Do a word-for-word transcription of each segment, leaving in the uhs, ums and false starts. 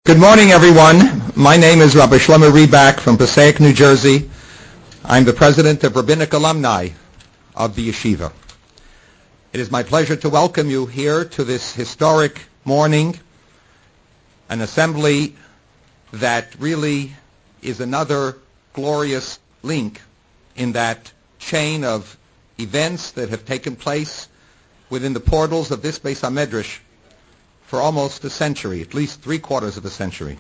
Good morning, everyone. My name is Rabbi Shlomo Riebach from Passaic, New Jersey. I'm the president of Rabbinic Alumni of the Yeshiva. It is my pleasure to welcome you here to this historic morning, an assembly that really is another glorious link in that chain of events that have taken place within the portals of this Beis HaMedrash for almost a century, at least three quarters of a century.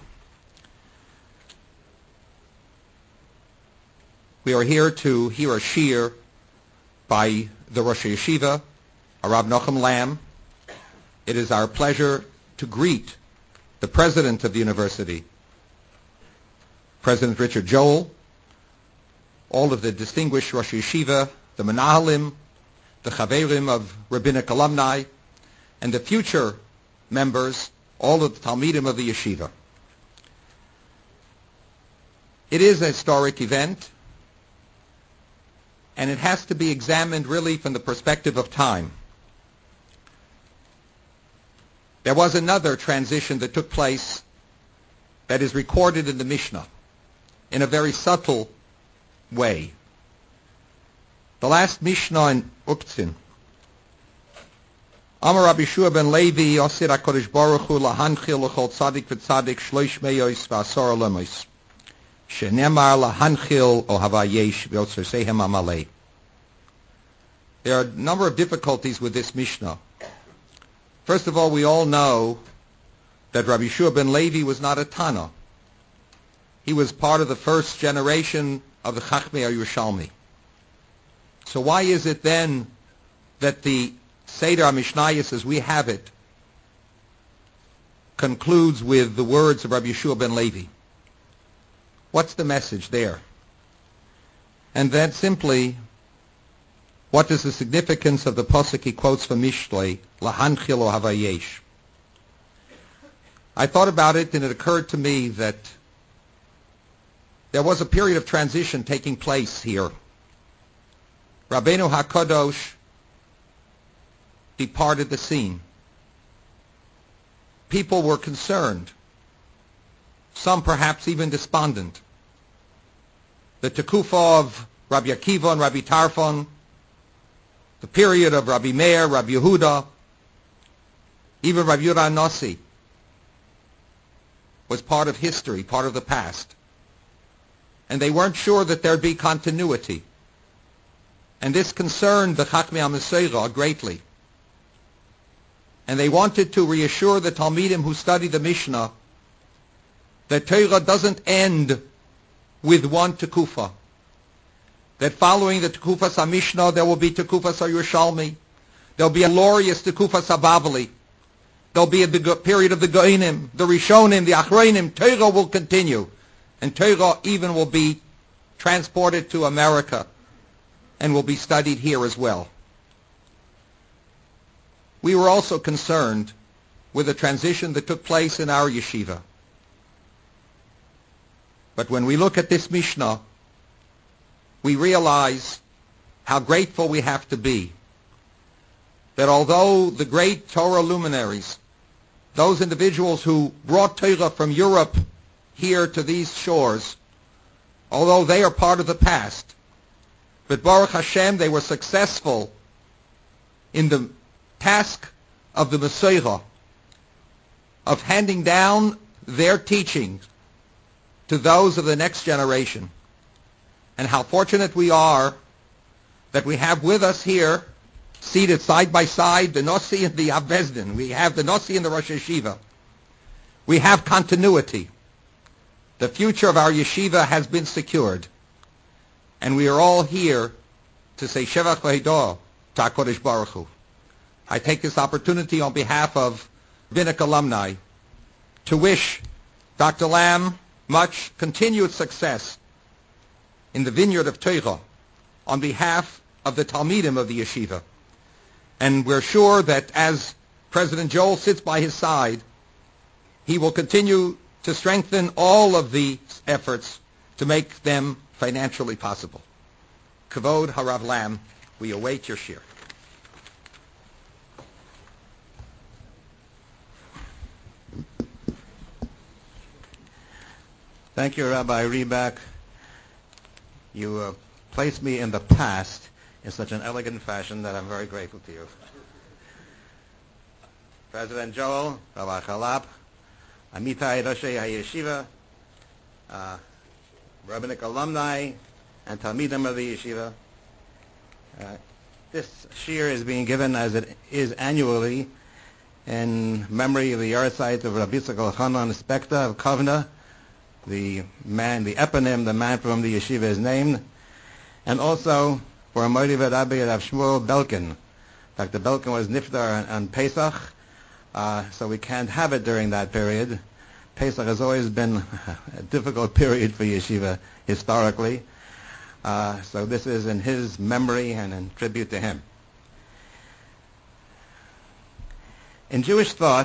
We are here to hear a shir by the Rosh Yeshiva, Rav Nochem Lamb. It is our pleasure to greet the president of the university, President Richard Joel, all of the distinguished Rosh Yeshiva, the Menahalim, the Chaverim of Rabbinic Alumni, and the future members, all of the Talmidim of the Yeshiva. It is a historic event, and it has to be examined really from the perspective of time. There was another transition that took place that is recorded in the Mishnah in a very subtle way. The last Mishnah in Uktzin, Amar Rabbi Shua ben Levi, Osir HaKadosh Baruch Hu, Lahanchil L'chol Tzadik V'Tzadik, Shloish Meyos V'Asor Olemos, Shenemar Lahanchil Ohavayesh V'Otzer Sehem Amalei. There are a number of difficulties with this Mishnah. First of all, we all know that Rabbi Shua ben Levi was not a Tana. He was part of the first generation of the Chachmei Yerushalmi. So why is it then that the Seder HaMishnayos, as we have it, concludes with the words of Rabbi Yeshua ben Levi? What's the message there? And then simply, what is the significance of the pasuk he quotes from Mishlei, Lahanchil Ohavayesh? I thought about it, and it occurred to me that there was a period of transition taking place here. Rabbeinu HaKadosh departed the scene. People were concerned, some perhaps even despondent. The Tekufa of Rabbi Akiva and Rabbi Tarfon, the period of Rabbi Meir, Rabbi Yehuda, even Rabbi Yehuda Nasi was part of history, part of the past. And they weren't sure that there'd be continuity. And this concerned the Chachmei HaMesorah greatly. And they wanted to reassure the Talmidim who study the Mishnah that Torah doesn't end with one Tekufa. That following the Tekufas HaMishnah, there will be Tekufas HaYerushalmi. There'll be a glorious Tekufas HaBavli. There'll be a the period of the Goinim, the Rishonim, the Achronim. Torah will continue. And Torah even will be transported to America and will be studied here as well. We were also concerned with the transition that took place in our yeshiva. But when we look at this Mishnah, we realize how grateful we have to be that although the great Torah luminaries, those individuals who brought Torah from Europe here to these shores, although they are part of the past, but Baruch Hashem, they were successful in the task of the Messiah, of handing down their teachings to those of the next generation. And how fortunate we are that we have with us here, seated side by side, the Nasi and the Avbezdin. We have the Nasi and the Rosh Yeshiva. We have continuity. The future of our yeshiva has been secured. And we are all here to say Shevach V'Heidah to HaKadosh Baruch Hu. I take this opportunity on behalf of Rabbinic Alumni to wish Doctor Lamb much continued success in the vineyard of Torah on behalf of the Talmidim of the Yeshiva. And we're sure that as President Joel sits by his side, he will continue to strengthen all of the efforts to make them financially possible. Kavod Harav Lamb, we await your shir. Thank you, Rabbi Reback. You uh, placed me in the past in such an elegant fashion that I'm very grateful to you. President Joel, Rabbi Chalap, Amitai Roshei HaYeshiva, uh, rabbinic alumni, and Talmidim of the Yeshiva. Uh, this shir is being given as it is annually in memory of the yahrzeit of Rabbi Yitzchak Elchanan Spekta of Kovna, the man, the eponym, the man from whom the yeshiva is named, and also for Mori Rabbi Rav Shmuel Belkin. Doctor Belkin was niftar on, on Pesach, uh, so we can't have it during that period. Pesach has always been a difficult period for yeshiva historically, uh, so this is in his memory and in tribute to him. In Jewish thought,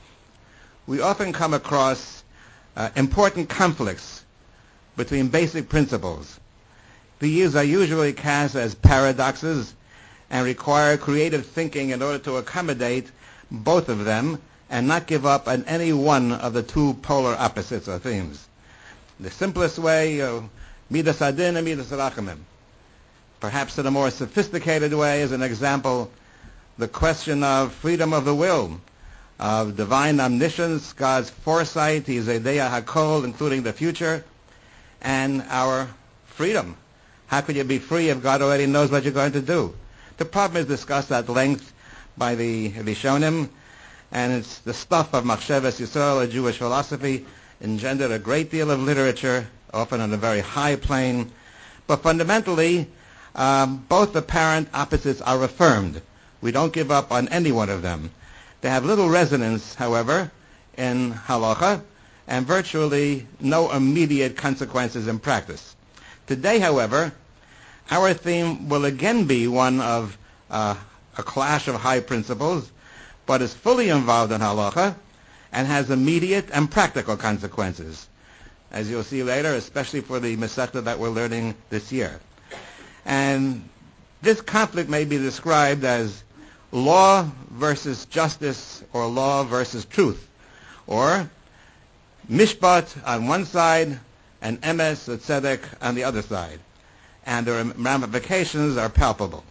we often come across Uh, important conflicts between basic principles. These are usually cast as paradoxes and require creative thinking in order to accommodate both of them and not give up on any one of the two polar opposites or themes. The simplest way, uh, midas adin and midas rachamim. Perhaps in a more sophisticated way, as an example, the question of freedom of the will, of divine omniscience, God's foresight, His Eidea HaKol, including the future, and our freedom. How could you be free if God already knows what you're going to do? The problem is discussed at length by the Rishonim, and it's the stuff of Machshavas Yisrael, a Jewish philosophy, engendered a great deal of literature, often on a very high plane. But fundamentally, um, both apparent opposites are affirmed. We don't give up on any one of them. They have little resonance, however, in halacha, and virtually no immediate consequences in practice. Today, however, our theme will again be one of uh, a clash of high principles, but is fully involved in halacha and has immediate and practical consequences, as you'll see later, especially for the Masechta that we're learning this year. And this conflict may be described as law versus justice, or law versus truth, or mishpat on one side and emes or tzedek on the other side, and the ramifications are palpable.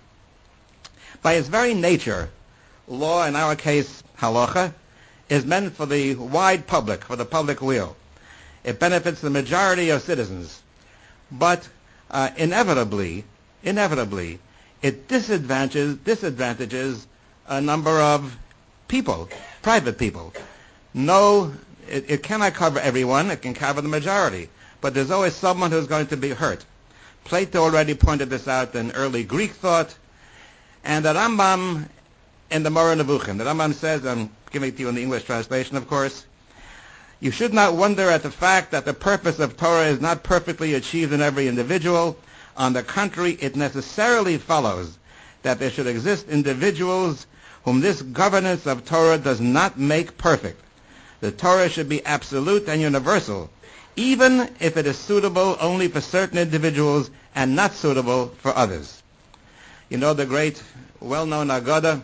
By its very nature, law, in our case halacha, is meant for the wide public, for the public weal. It benefits the majority of citizens, but uh, inevitably, inevitably, it disadvantages disadvantages a number of people, private people. No, it, it cannot cover everyone. It can cover the majority, but there's always someone who's going to be hurt. Plato already pointed this out in early Greek thought, and the Rambam in the Moreh Nevuchim, the Rambam says, I'm giving it to you in the English translation, of course, you should not wonder at the fact that the purpose of Torah is not perfectly achieved in every individual. On the contrary, it necessarily follows that there should exist individuals whom this governance of Torah does not make perfect. The Torah should be absolute and universal, even if it is suitable only for certain individuals and not suitable for others. You know the great, well-known Agada,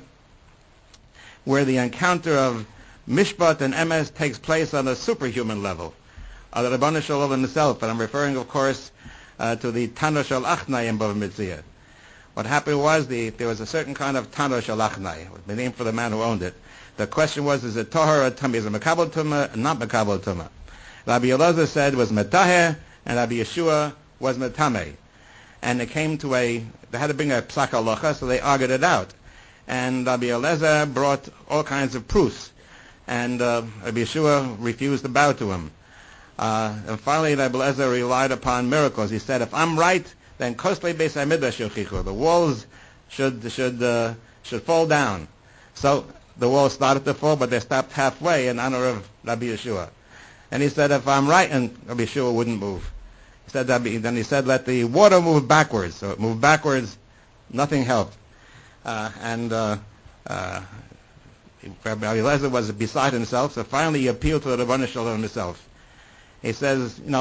where the encounter of Mishpat and Emes takes place on a superhuman level, of the Rebbeinu Shalom himself, and I'm referring, of course, uh, to the Tano Shel Achnai in Bava Metzia. What happened was the, there was a certain kind of Tano Shel Achnai, the name for the man who owned it. The question was, is it Tahor or Tumah? Is it Mekabel Tumah, not Mekabel Tumah? Rabbi Elazar said it was Metaher, and Rabbi Yeshua was Metameh. And it came to a, they had to bring a Psak Halacha, so they argued it out. And Rabbi Elazar brought all kinds of proofs, and uh, Rabbi Yeshua refused to bow to him. Uh, and finally, Rabbi Elazar relied upon miracles. He said, if I'm right, then Kosle Beis HaMikdash Yochichu, the walls should should uh, should fall down. So the walls started to fall, but they stopped halfway in honor of Rabbi Yeshua. And he said, if I'm right, and Rabbi Yeshua wouldn't move. He said that, then he said, let the water move backwards. So it moved backwards, nothing helped. Uh, and uh, uh, Rabbi Elazar was beside himself, so finally he appealed to the Rebbeinu Shalom himself. He says, you know,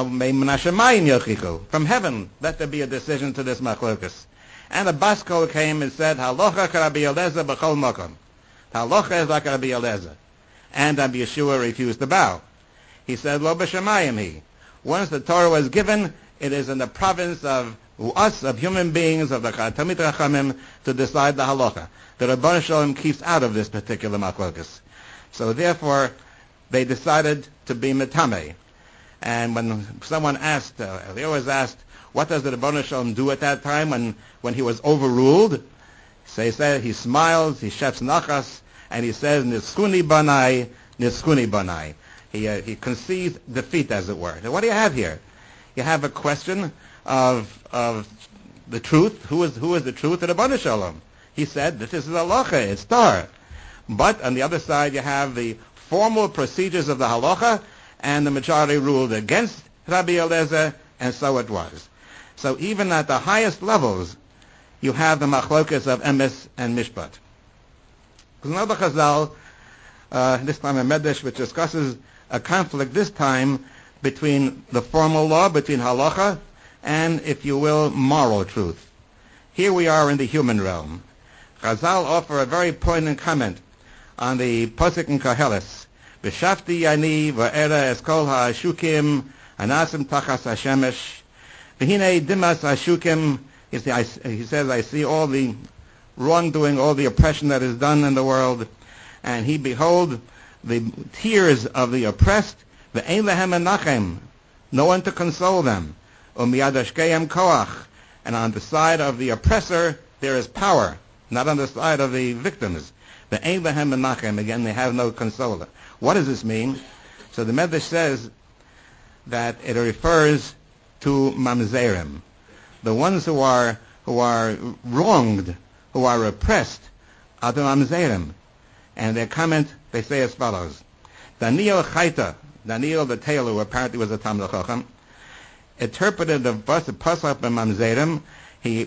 from heaven, let there be a decision to this machlokas. And a baskol came and said, Halacha Rabbi Elazar b'chol makom. Halacha is like Rabbi Elazar. And Rabbi Yeshua refused to bow. He said, Lo b'shamayim he. Once the Torah was given, it is in the province of us, of human beings, of the Talmid Chachamim, to decide the halacha. The Rebbeinu Shalom keeps out of this particular machlokas. So therefore, they decided to be metamei. And when someone asked, uh, Eliyahu was asked, what does the Rebbeinu Shalom do at that time when, when he was overruled? So he said, he smiles, he shets nachas, and he says, Niskuni banai, Niskuni banai. He, uh, he concedes defeat, as it were. Now, what do you have here? You have a question of of the truth. Who is who is the truth of the Rebbeinu Shalom? He said, this is halacha, it's Torah. But on the other side, you have the formal procedures of the halacha, and the majority ruled against Rabbi Eliezer, and so it was. So even at the highest levels, you have the machlokas of emes and mishpat. Another Chazal, uh, this time a medrash, which discusses a conflict this time between the formal law, between halacha, and, if you will, moral truth. Here we are in the human realm. Chazal offer a very poignant comment on the Pasuk in Koheles. V'shafti yani v'era eskol ha'ashukim anasim tachas hashemesh v'hinei dimas hashukim. He says, I see all the wrongdoing, all the oppression that is done in the world, and he behold the tears of the oppressed, v'ein lehem menachem, no one to console them, u'miyad hashkeim koach, and on the side of the oppressor there is power, not on the side of the victims. V'ein lehem menachem, again they have no consoler. What does this mean? So the Medrash says that it refers to mamzerim, the ones who are who are wronged, who are oppressed, are the mamzerim. And their comment, they say as follows: Daniel Chaita, Daniel the tailor, who apparently was a Talmid Chacham, interpreted the pasuk by mamzerim. He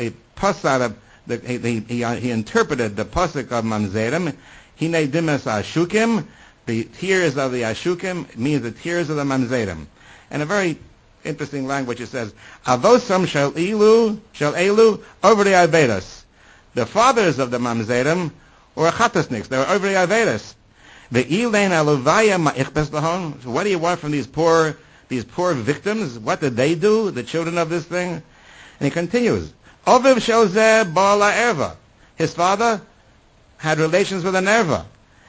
pasuk the he, he, he interpreted the pasuk of mamzerim. Hinei dimas ashukim, the tears of the ashukim means the tears of the mamzerim. And a very interesting language, it says, Avosam shel elu shel elu over the Avedas. The fathers of the mamzerim were chatasniks. They were over the Avedas. The ilain aluvaya ma'ichbes lahon. So what do you want from these poor these poor victims? What did they do, the children of this thing? And he continues, Oviv shel zeh ba'ala erva. His father had relations with an erva.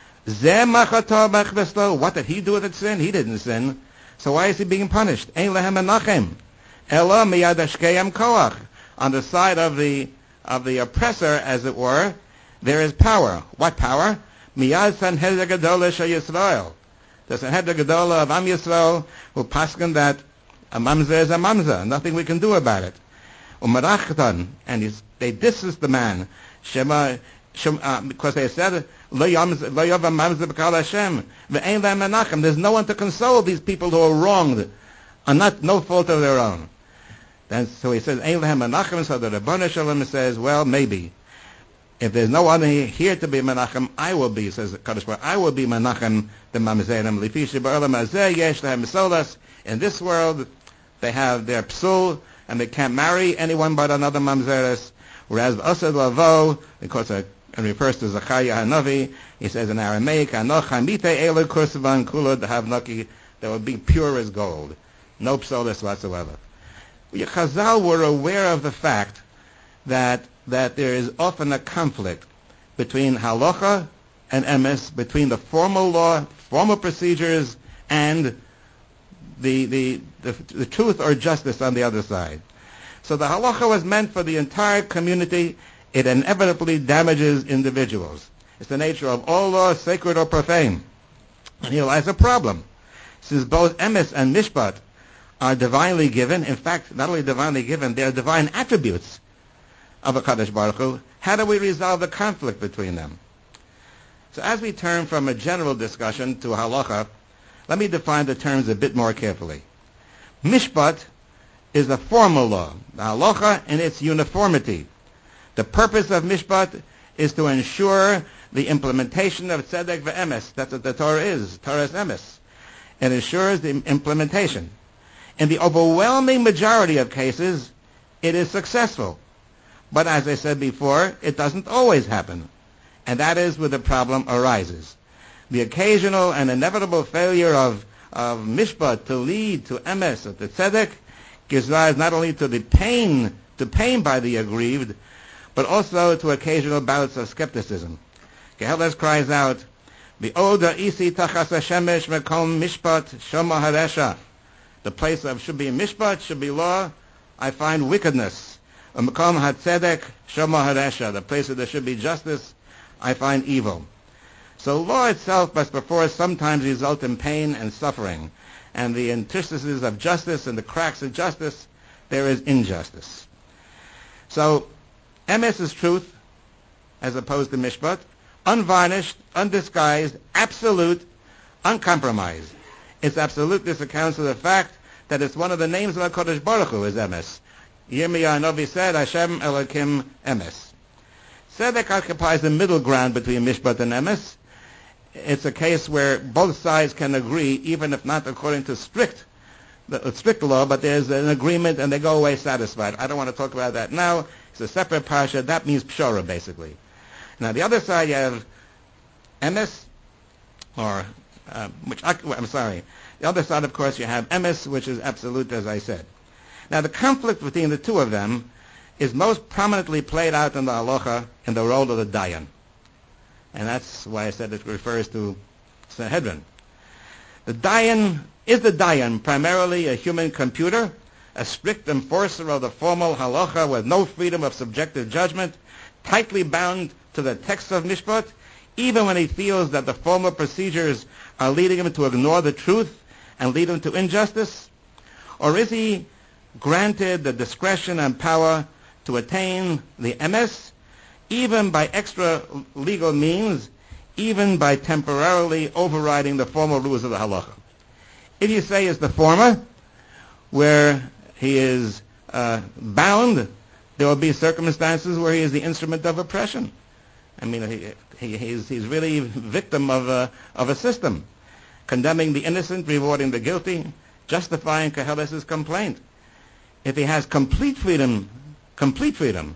Zeh machata ma'ichbes lo. What did he do with that sin? He didn't sin. So why is he being punished? Ein lehem menachem. Ela miyad hashkeim koach. On the side of the of the oppressor, as it were, there is power. What power? Miyad Sanhedrin Gedolah shel Yisrael. The Sanhedrin Gedolah of Am Yisrael, who paskin that a mamzer is a mamzer. Nothing we can do about it. Umarachtan, and he's, they distance the man. Shema, Shema uh, because they said, Lo yavam mamzer b'kal Hashem. Ve'ein lehem menachem. There's no one to console these people who are wronged, and not no fault of their own. Then, so he says, Ein lehem menachem. So the Rebbeinu Shalom says, well, maybe. If there's no one here to be menachem, I will be, says the Kadosh Baruch Hu, I will be menachem the mamzerim. Lifi she'ba'olam hazeh yesh lehem solas. In this world, they have their psul, and they can't marry anyone but another mamzeres. Whereas asad lavo, because it refers to Zechariah Hanavi, he says in Aramaic, Anoch hamite elu kursavan kulod havnaki, they will be pure as gold, no psolis whatsoever. Chazal were aware of the fact that that there is often a conflict between halacha and emes, between the formal law, formal procedures, and the, the the the truth or justice on the other side. So the halacha was meant for the entire community. It inevitably damages individuals. It's the nature of all law, sacred or profane. And here lies a problem. Since both emes and mishpat are divinely given, in fact, not only divinely given, they are divine attributes of a Kadosh Baruch Hu, how do we resolve the conflict between them? So as we turn from a general discussion to halacha, let me define the terms a bit more carefully. Mishpat is a formal law, the halacha in its uniformity. The purpose of mishpat is to ensure the implementation of tzedek ve'emes. That's what the Torah is, Torah is emes. It ensures the implementation. In the overwhelming majority of cases, it is successful. But as I said before, it doesn't always happen. And that is where the problem arises. The occasional and inevitable failure of, of mishpat to lead to emes or to tzedek gives rise not only to the pain, to pain by the aggrieved, but also to occasional bouts of skepticism. Keheles cries out, "Be'oda isi tachas hashemesh mekom mishpat shoma haresha." The place of should be mishpat, should be law, I find wickedness. Mekom hatzedek shoma haresha. The place where there should be justice, I find evil. So law itself must perforce sometimes result in pain and suffering. And the interstices of justice and the cracks of justice, there is injustice. So, emes is truth, as opposed to mishpat, unvarnished, undisguised, absolute, uncompromised. Its absoluteness accounts for the fact that it's one of the names of HaKadosh Baruch Hu is emes. Yirmiyah Novi said, Hashem Elokim emes. Tzedek occupies the middle ground between mishpat and emes. It's a case where both sides can agree, even if not according to strict the, strict law, but there's an agreement and they go away satisfied. I don't want to talk about that now. It's a separate parsha. That means pshara, basically. Now, the other side, you have emes, or, uh, which, I'm sorry. The other side, of course, you have emes, which is absolute, as I said. Now, the conflict between the two of them is most prominently played out in the halacha in the role of the dayan. And that's why I said it refers to Sanhedrin. The dayan is the dayan primarily a human computer, a strict enforcer of the formal halacha with no freedom of subjective judgment, tightly bound to the text of mishpat, even when he feels that the formal procedures are leading him to ignore the truth and lead him to injustice? Or is he granted the discretion and power to attain the emes, even by extra legal means, even by temporarily overriding the formal rules of the halacha? If you say it's the former, where he is uh, bound, there will be circumstances where he is the instrument of oppression. I mean, he, he, he's, he's really victim of a, of a system, condemning the innocent, rewarding the guilty, justifying Keheles' complaint. If he has complete freedom, complete freedom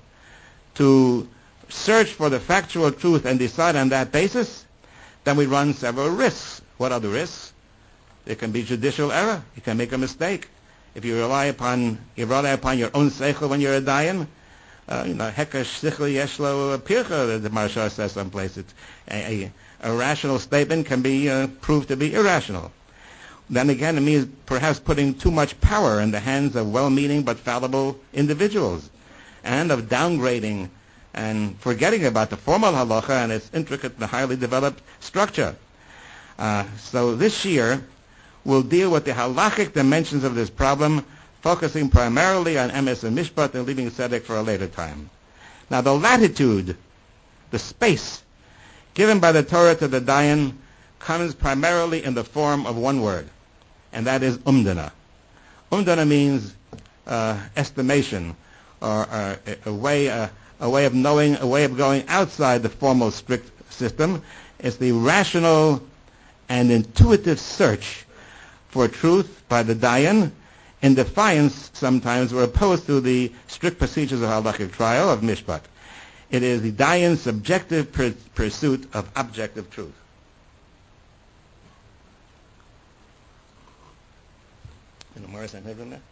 to search for the factual truth and decide on that basis, then we run several risks. What are the risks? There can be judicial error. You can make a mistake. If you rely upon you rely upon your own seichel when you're a dayan, uh, you know, hekesh sichel yeshlo pircha, the Maharsha says someplace. It's a, a, a rational statement can be uh, proved to be irrational. Then again, it means perhaps putting too much power in the hands of well-meaning but fallible individuals, and of downgrading and forgetting about the formal halacha and its intricate and highly developed structure. Uh, so this year, we'll deal with the halachic dimensions of this problem, focusing primarily on emes and mishpat and leaving tzedek for a later time. Now, the latitude, the space given by the Torah to the dayan comes primarily in the form of one word, and that is umdana. Umdana means uh, estimation, or uh, a, a way uh, a way of knowing, a way of going outside the formal strict system. It's the rational and intuitive search for truth by the dayan, in defiance sometimes or opposed to the strict procedures of halachic trial of mishpat. It is the dayan's subjective per- pursuit of objective truth. Any more Sanhedrin there?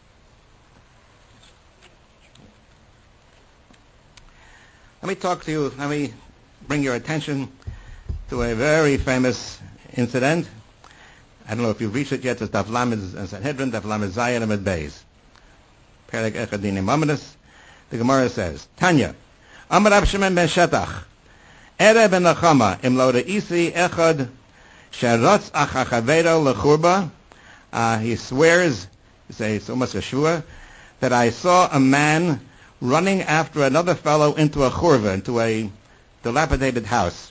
Let me talk to you, let me bring your attention to a very famous incident. I don't know if you've reached it yet. It's Daf Lamed and Sanhedrin, Daf Lamed Zayin Amud Beis. Perek Echad Dinim Amidus. The Gemara says, Tanya, Amar Rab Shimon ben Shetach, Ere ben Nachama, Im lo re'isi echad, she'rotz acha chaveiro lechurba. Uh, he swears, it's almost a shua, that I saw a man running after another fellow into a churva, into a dilapidated house.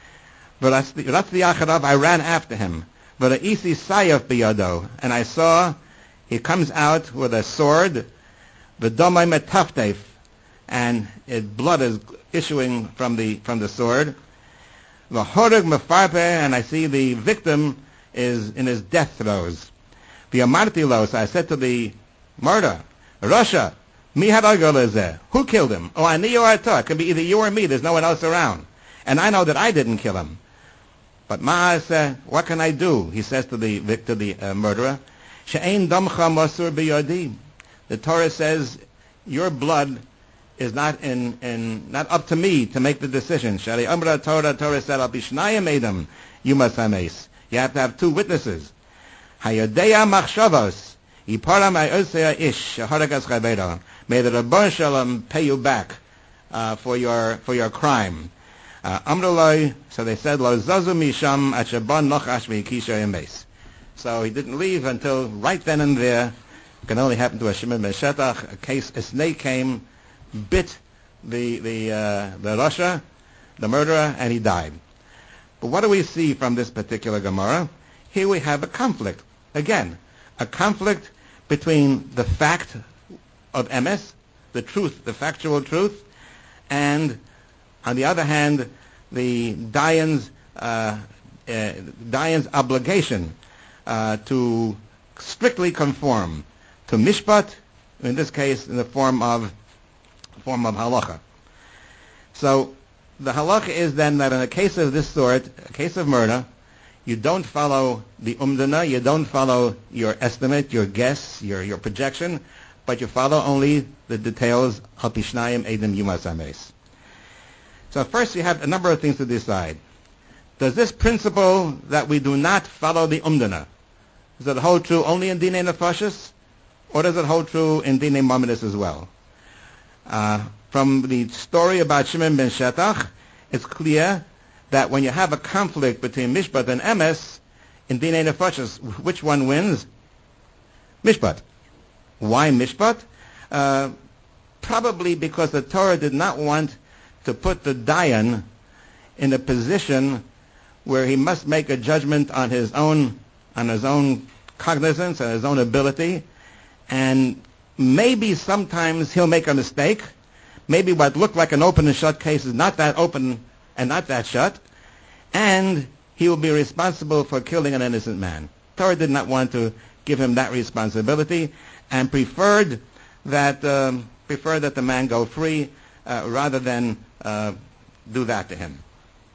I ran after him. V'ra'isi sayaf biyado, and I saw he comes out with a sword, v'domai metaftef, and his blood is issuing from the from the sword. V'horeg mefarpe, and I see the victim is in his death throes. V'yamarti lo, so I said to the murder, Rasha, mi haragol ezeh, who killed him? Oh, I knew you are. It can be either you or me. There's no one else around, and I know that I didn't kill him. But Ma'aseh, what can I do? He says to the to the uh, murderer, She'ein damcha masur biyadi. The Torah says, your blood is not in, in not up to me to make the decision. Shari Amra Torah, Torah said, Al Bishnayim Edom, you must hames. You have to have two witnesses. Hayodeya machshavos, Yipara ma'osea ish, Shaharagas chaveda. May the Rabban Shalom pay you back uh, for your for your crime. Uh, Amrullah, so they said, Lo zazu misham at shaban nochash v'yikisha yemes. So he didn't leave until right then and there. It can only happen to a Shimon ben Shetach. A case, a snake came, bit the the uh, the Rasha, the murderer, and he died. But what do we see from this particular Gemara? Here we have a conflict. Again, a conflict between the fact of emes, the truth, the factual truth, and on the other hand, the Dayan's uh, uh, Dayan's obligation uh, to strictly conform to mishpat, in this case, in the form of form of halacha. So the halacha is then that in a case of this sort, a case of murder, you don't follow the umdana, you don't follow your estimate, your guess, your your projection, but you follow only the details of Pishnayim Edom Yumas Ames. So first you have a number of things to decide. Does this principle that we do not follow the umdana, does it hold true only in Dinei Nefashis, or does it hold true in Dinei Mammidus as well? Uh, from the story about Shimon ben Shetach, it's clear that when you have a conflict between Mishpat and Emes, in Dinei Nefashis, which one wins? Mishpat. Why Mishpat? Uh, probably because the Torah did not want to put the Dayan in a position where he must make a judgment on his own, on his own cognizance and his own ability, and maybe sometimes he'll make a mistake. Maybe what looked like an open and shut case is not that open and not that shut, and he will be responsible for killing an innocent man. Torah did not want to give him that responsibility, and preferred that um, preferred that the man go free uh, rather than uh, do that to him.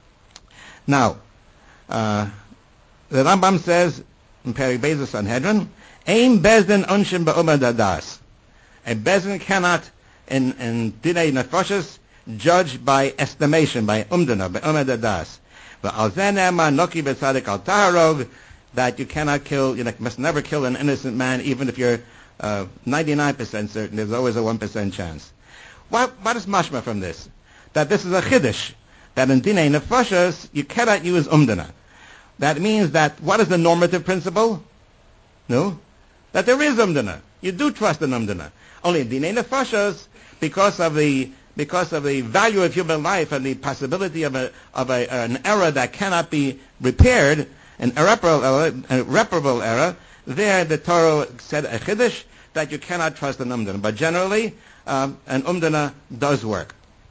Now, uh, the Rambam says in Perek Beis Sanhedrin, Ein bezdin unshim ba'umad adas. A bezdin cannot, in, in Dinei Nefashis, judge by estimation, by umdana, by umad adas. V'al zeh ne'emar noki b'tzadik al taharog, that you cannot kill, you must never kill an innocent man, even if you're uh, ninety-nine percent certain. There's always a one percent chance. What, what is mashma from this? That this is a chiddush, that in Dinei Nefashis, you cannot use umdana. That means that, what is the normative principle? No? That there is umdana. You do trust in umdana. Only in Dinei Nefashis, because of the because of the value of human life and the possibility of a of a, an error that cannot be repaired, an irreparable error, an irreparable error, there the Torah said a chiddush that you cannot trust in umdana. But generally, um, an umdana does work.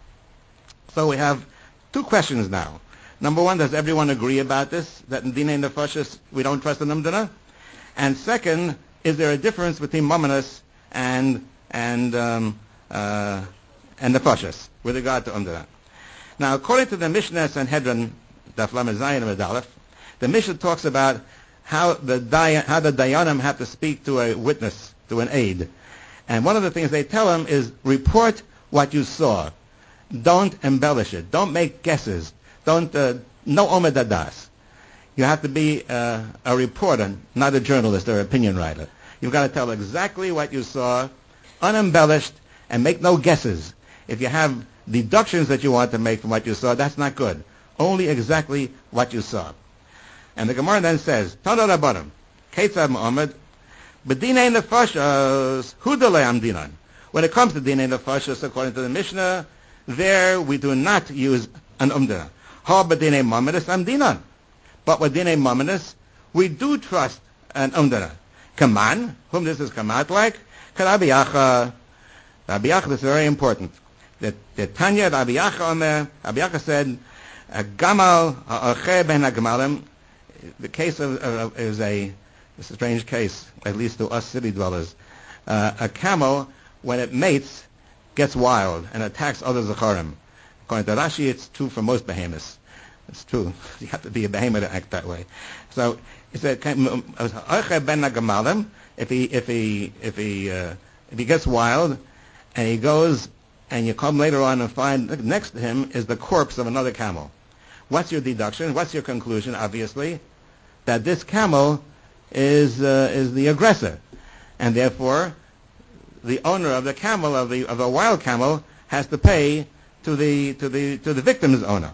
So we have two questions now. Number one, does everyone agree about this, that in Dinei Nefashis we don't trust in umdana? And second, is there a difference between Mammidus and and um, uh, and Nefashis with regard to umdana? Now, according to the Mishnah Sanhedrin, Daf Lamed Zayin and Aleph, the Mishnah talks about how the Dayan, how the Dayanim have to speak to a witness, to an aide, and one of the things they tell him is report what you saw. Don't embellish it. Don't make guesses. Don't uh, no omed adas. You have to be uh, a reporter, not a journalist or opinion writer. You've got to tell exactly what you saw, unembellished, and make no guesses. If you have deductions that you want to make from what you saw, that's not good. Only exactly what you saw. And the Gemara then says, Tana Rabbanim, Ketzad Muhammad, B'dinei Nefashos, Hudalei Amdinan. When it comes to Dinei Nefashos, according to the Mishnah, there we do not use an umdana. Ha b'dinei Mammidus amdinan. But with Dinei Mammidus, we do trust an umdana. Kaman, whom this is kamat like? Rabbi Yacha. Rabbi Yacha, this is very important. The, the Tanya Rabbi Yacha Omer, Rabbi Yacha said, Gamal ha'oche ben ha'gamalim. The case of, of, is a, it's a strange case, at least to us city dwellers. Uh, a camel, when it mates, gets wild and attacks other Zakharim. According to Rashi, it's true for most behemoths. It's true. You have to be a behemoth to act that way. So he said, if he if he if he uh, if he gets wild and he goes and you come later on and find next to him is the corpse of another camel. What's your deduction? What's your conclusion? Obviously, that this camel is uh, is the aggressor, and therefore the owner of the camel of the of the wild camel has to pay to the to the to the victim's owner.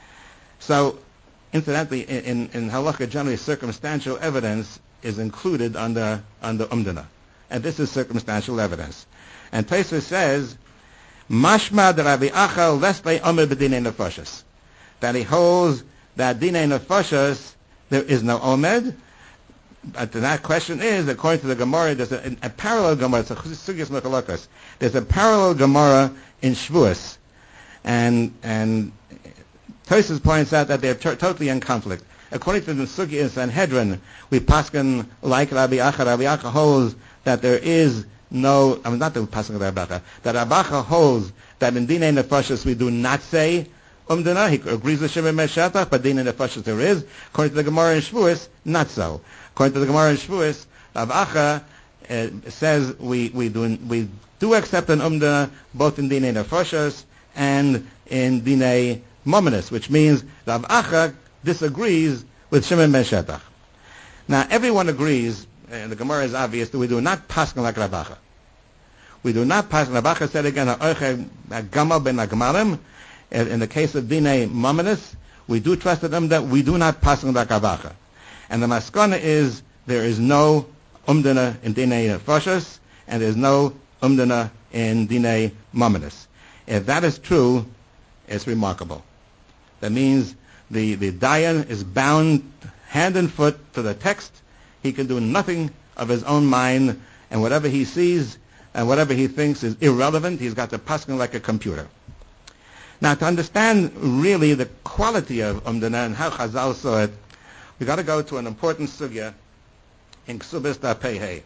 So, incidentally, in, in halakha generally, circumstantial evidence is included under under umdana, and this is circumstantial evidence. And Tosfos says, "Mashma de Rabbi Acha lesle omer b'dinei nefashos," that he holds that dinei nefashos there is no omed. But that question is, according to the Gemara, there's a, a parallel Gemara. It's a sugyas mechalokas. There's a parallel Gemara in Shavuos, and and Tosfos points out that they're t- totally in conflict. According to the Sugya in Sanhedrin, we paskin like Rabbi Acha. Rabbi Acha holds that there is no. I mean, not the paskin Rabbi Acha. That Rabbi Acha holds that in dinei nefashos we do not say umdana. He agrees with Shimon ben Shatach, but dinei nefashos there is. According to the Gemara in Shavuos, not so. According to the Gemara in Shavuos, Rabbi Acha uh, says we we do we do accept an umdana both in dinei nefashos and in dinei Mominus, which means Rav Acha disagrees with Shimon ben Shetach. Now, everyone agrees, and the Gemara is obvious, that we do not paskin like Rav Acha. We do not paskin. Rav Acha said again, Gamal ben Agmalim. In the case of Dinei Mominus, we do trust them that we do not paskin like Rav Acha. And the maskana is there is no umdana in Dinei Nefashos, and there is no umdana in Dinei Mominus. If that is true, it's remarkable. That means the, the Dayan is bound hand and foot to the text. He can do nothing of his own mind, and whatever he sees and whatever he thinks is irrelevant. He's got to paskin like a computer. Now, to understand really the quality of Umdana and how Chazal saw it, we've got to go to an important sugya in Ksubis da Pehei.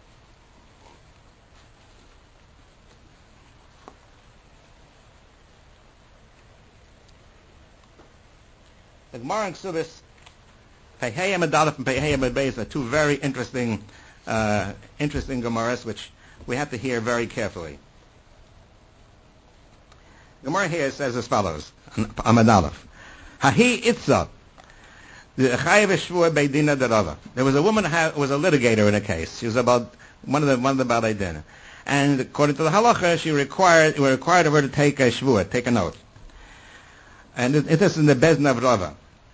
The Gemara and Ksubis, Pehei Medalef and Pehei Medbeis are two very interesting, uh, interesting Gemaras which we have to hear very carefully. The Gemara here says as follows: Amadalef, Hahi Itza, the Chayev Shvua Beidina Derava. There was a woman who was a litigator in a case. She was about one of the one of the Balei Din, and according to the halacha, she required it was required of her to take a shvua, take an oath. And it, it is in the Bezna of Rava.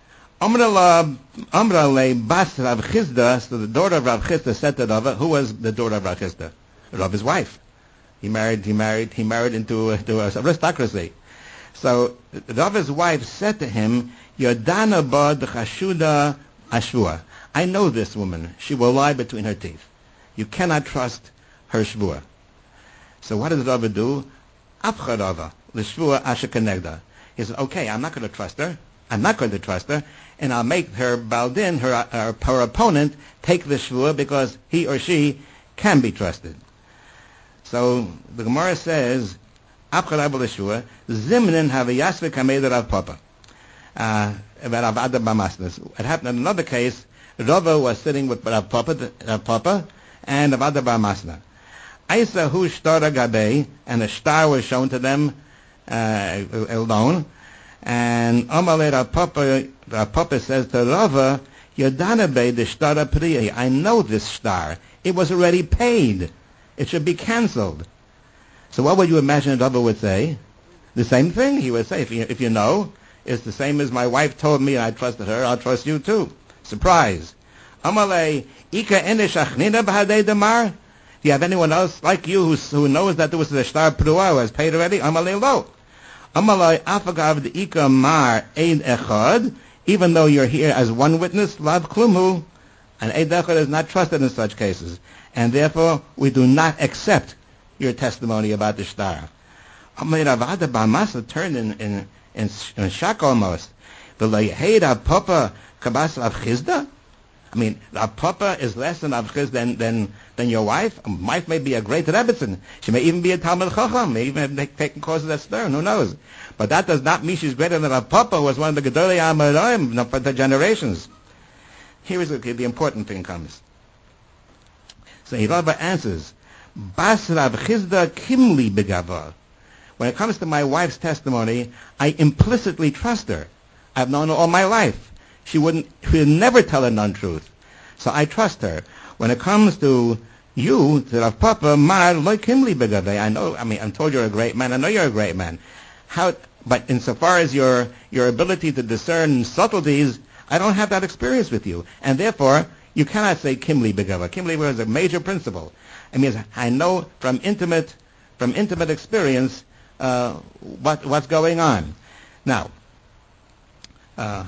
Amra le bas Rav Chizda, so the daughter of Rav Chizda said to Rava, who was the daughter of Rav Chizda? Rava's wife. He married, he married, he married into, into aristocracy. So Rava's wife said to him, Yodana bad chashuda ashvua. I know this woman. She will lie between her teeth. You cannot trust her shvua. So what does Rava do? Afcha Rava, l'shvua asher kenegda. He said, okay, I'm not going to trust her. I'm not going to trust her, and I'll make her Baldin, her, her, her opponent, take the shvua because he or she can be trusted. So the Gemara says, Abchalabel Shua, Zimnin have a Yasvik Hamed Rav Papa. About Rav Ada Bamasnas. It happened in another case. Rava was sitting with Rav Papa, Rav Papa and Rav Ada Bamasna. Isa hu shtara gabei, and a star was shown to them uh, alone. And Amale Rav Papa, Rav Papa says to Rava, Yadana be the shtara priya. I know this star. It was already paid. It should be cancelled. So what would you imagine Rava would say? The same thing. He would say, if you, if you know, it's the same as my wife told me and I trusted her, I'll trust you too. Surprise. Amalei, Ika enish achnina b'hadei damar? Do you have anyone else like you who, who knows that there was a star prua who has paid already? Amalei lo. Amalei afagav the Ika mar eid echad, even though you're here as one witness, lav klumhu, and eid echad is not trusted in such cases. And therefore, we do not accept your testimony about the star. Amalei Rav Ada Bamasa turned in, in, in, in shock almost. The Leihei Rav Papa kabas Rav Chizda? I mean, Rav Papa is less than Rav Chizda than, than, than your wife. A wife may be a great Rebbetzin. She may even be a Talmud Chacham, may even have taken courses at Stern, who knows. But that does not mean she's greater than Rav Papa, who was one of the Gedolei Amoraim for the generations. Here is okay, the important thing comes. So Rava answers, Bas Rav Chizda Kimli Begava. When it comes to my wife's testimony, I implicitly trust her. I've known her all my life. She wouldn't, she would never tell a non-truth. So I trust her. When it comes to you, to Rav Papa, Mar Lo Kimli Begave. I know, I mean, I'm told you're a great man. I know you're a great man. How, but insofar as your, your ability to discern subtleties, I don't have that experience with you. And therefore, you cannot say Kimli Begava. Kimli was a major principle. I mean, I know from intimate, from intimate experience, uh, what, what's going on. Now, uh,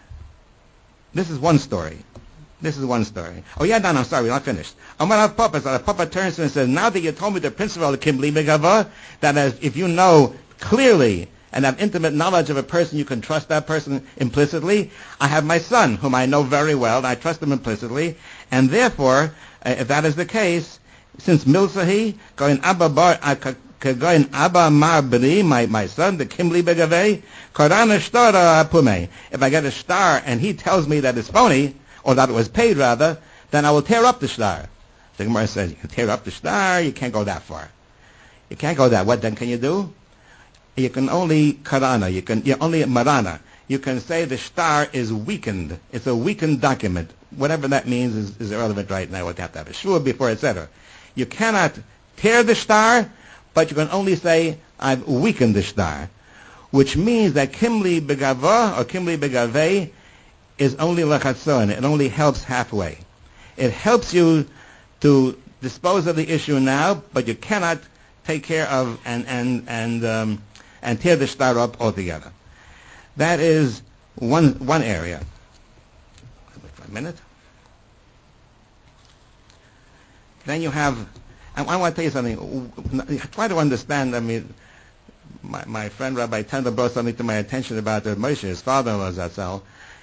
this is one story. This is one story. Oh yeah, no, no, sorry, we're not finished. Amar Rav Papa, so Rav Papa turns to him and says, now that you told me the principle of Kimli Begava, that as if you know clearly and have intimate knowledge of a person, you can trust that person implicitly. I have my son, whom I know very well, and I trust him implicitly, and therefore, uh, if that is the case, since Milsahi, going Abba Bar, going Abba Mar Bri, my my son, the Kimli Begave, Korana Shtara Pume. If I get a star and he tells me that it's phony, or that it was paid rather, then I will tear up the star. The Gemara says, you can tear up the star, you can't go that far. You can't go that. What then can you do? You can only karana, you can, you only marana. You can say the star is weakened. It's a weakened document. Whatever that means is, is irrelevant right now. We'd have to have a shua before, et cetera. You cannot tear the star, but you can only say, I've weakened the star. Which means that Kimli Begava or Kimli Begave is only lachatzon. It only helps halfway. It helps you to dispose of the issue now, but you cannot take care of and and and um, and tear the star up altogether. That is one one area. Wait for a minute. Then you have. I, I want to tell you something. Try to understand. I mean, my my friend Rabbi Tender brought something to my attention about the Moshe, his father-in-law Zatzal.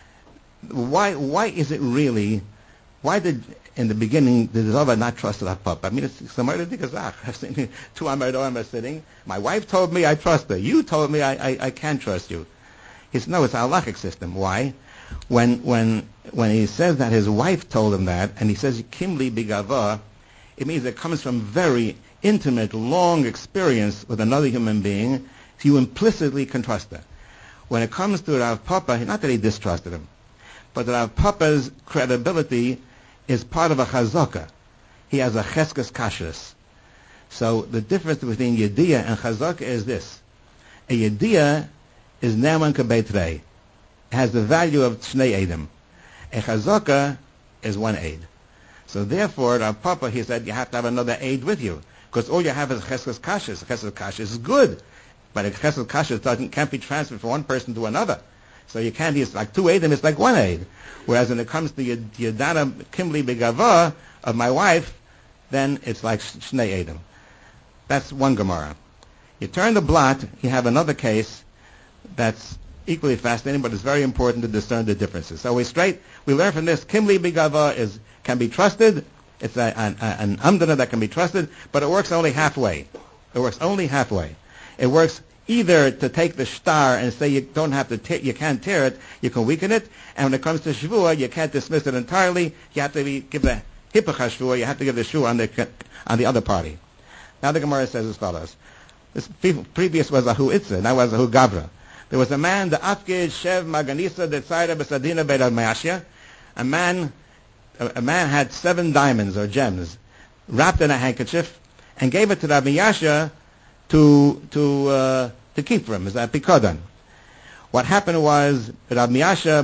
Why why is it really? Why did in the beginning did the Rava not trust Rav Papa? I mean, it's some other dikazach. I've seen two Amadorim are sitting. My wife told me I trust her. You told me I, I, I can't trust you. He said, no, it's a halachic system. Why? When when when he says that his wife told him that, and he says Kimli Bigava, it means it comes from very intimate, long experience with another human being. So you implicitly can trust her. When it comes to Rav Papa, not that he distrusted him, but Rav Papa's credibility is part of a chazaka. He has a cheskes kashrus. So the difference between yediyah and chazaka is this. A yediyah is ne'eman kebeitrei. It has the value of shnei edim. A chazaka is one aid. So therefore, Rav Papa, he said, you have to have another aid with you. Because all you have is cheskes kashrus. Cheskes kashrus is good. But a cheskes kashrus doesn't, can't be transferred from one person to another. So you can't use like two aidim, it's like one aid. Whereas when it comes to Yadana Kimli Begava of my wife, then it's like Shnei Eidim. That's one Gemara. You turn the blot, you have another case that's equally fascinating, but it's very important to discern the differences. So we straight, we learn from this, Kimli Begava is, can be trusted, it's a, an, an amdana that can be trusted, but it works only halfway. It works only halfway. It works either to take the star and say you don't have to, te- you can't tear it, you can weaken it, and when it comes to shvua, you can't dismiss it entirely. You have to be, give the hippachah shvua. You have to give the shvua on the on the other party. Now the Gemara says as follows: this pre- previous was Ahu Itza, now was Ahu Gavra. There was a man, the Afgid Shev Maganisa Detzayra Besadina Beit Mayashia. A man, a, a man had seven diamonds or gems wrapped in a handkerchief and gave it to Rabbi Yasha to to uh, to keep for him, is that Pikodon. What happened was Rabbi Yasha,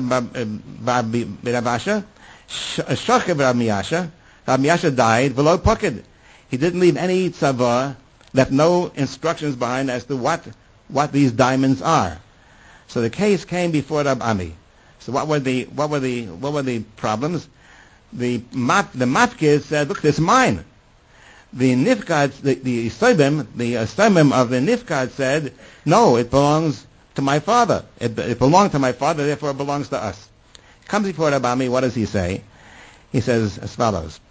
Rabbi Yasha, Shochev Rabbi Yasha, Rabbi Yasha died below pocket. He didn't leave any tzava, left no instructions behind as to what what these diamonds are. So the case came before Rabbi Ami. So what were the what were the what were the problems? The map the mapkid said, look, this is mine. The Nifkad, the, the Yisraelim, the Yisraelim of the Nifkad said, no, it belongs to my father. It, it belonged to my father, therefore it belongs to us. Comes before Rabami, what does he say? He says as follows.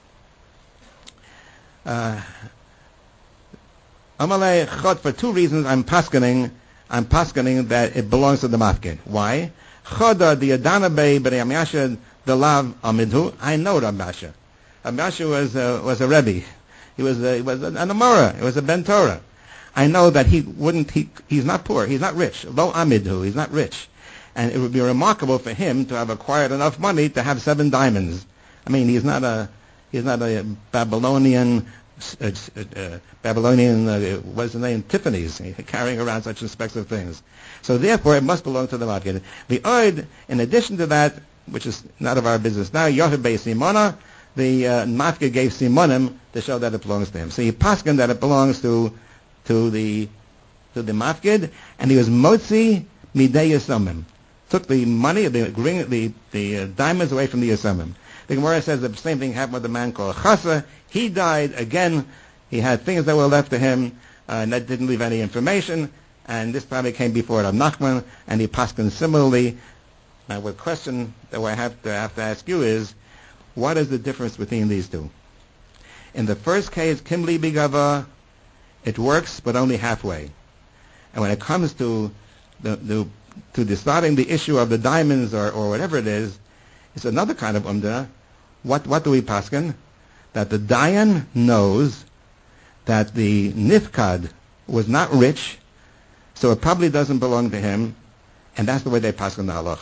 Uh, Amalei Chot, for two reasons I'm paskening I'm paskening that it belongs to the mafkid. Why? Choda the Adana Bey B'nei Amyasha the Lav Amidhu. I know Rav Masha. Rav Masha was a, was a Rebbe. He was a, he was an Amora. He was a Ben Torah. I know that he wouldn't. He, he's not poor. He's not rich. Lo Amidhu. He's not rich. And it would be remarkable for him to have acquired enough money to have seven diamonds. I mean, he's not a he's not a Babylonian uh, uh, Babylonian uh, what's the name Tiffany's carrying around such expensive things. So therefore, it must belong to the market. The oid, in addition to that, which is not of our business now, Yochid Bei Simona, the uh, mafkid gave Simonim to show that it belongs to him. So he paskin that it belongs to to the to the mafkid, and he was motzi midei yisomim. Took the money, the the, the uh, diamonds away from the Yisomim. The Gemara says the same thing happened with a man called Chasa. He died again. He had things that were left to him, uh, and that didn't leave any information. And this probably came before Rav Nachman, and he paskin similarly. Now, the question that I have to have to ask you is, what is the difference between these two? In the first case, Kimli Bigava, it works, but only halfway. And when it comes to the, the to deciding the issue of the diamonds or, or whatever it is, it's another kind of umda. What what do we paskin? That the dayan knows that the nifkad was not rich, so it probably doesn't belong to him, and that's the way they paskin the halacha.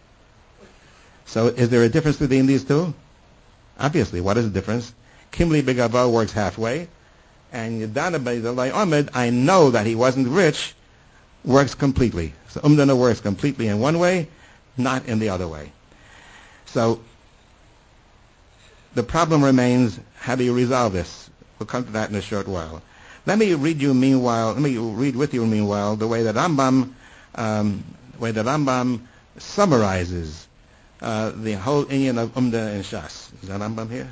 So is there a difference between these two? Obviously, what is the difference? Kimli B'Gava works halfway, and Yadana B'Zalai Ahmed, I know that he wasn't rich, works completely. So Umdana works completely in one way, not in the other way. So the problem remains, how do you resolve this? We'll come to that in a short while. Let me read you meanwhile, let me read with you meanwhile the way that Rambam, um, the way that Rambam summarizes uh, the whole inyan of Umda and Shas. Is that Rambam here?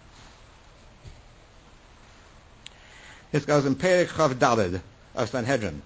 This goes in Perek Chav Daled of Sanhedrin.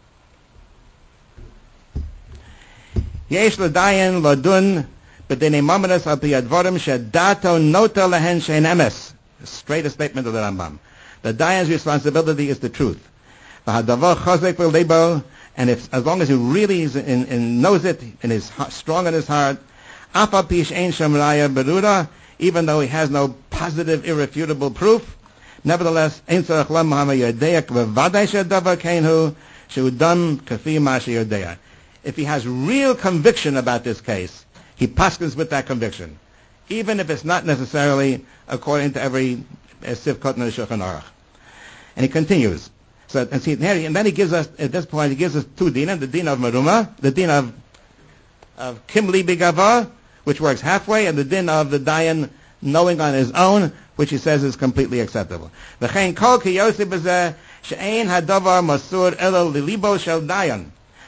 Yesh l'dayan l'dun b'dinei mamadas al pi advarim shedato nota lehen shein emes. Straightest statement of the Rambam. The dayan's responsibility is the truth. V'hadavar chazek v'leibo, and if as long as he really is in, in, knows it and is strong in his heart, afa pish ein shem raya berura, even though he has no positive, irrefutable proof, nevertheless, ein tzarech lam ha'mayodeiak v'vadai shedavar keinhu she'udam kafi ma she'yodeiak. If he has real conviction about this case, he paskins with that conviction, even if it's not necessarily according to every sivkot in the Shulchan Aruch. And he continues. So, and, see, and then he gives us, at this point, he gives us two dinim, the din of Meruma, the din of, of Kimli B'Gava, which works halfway, and the din of the dayan knowing on his own, which he says is completely acceptable. V'chein kol ki yosef b'zeh she'ein hadavar masur elo lilibo shel dayan.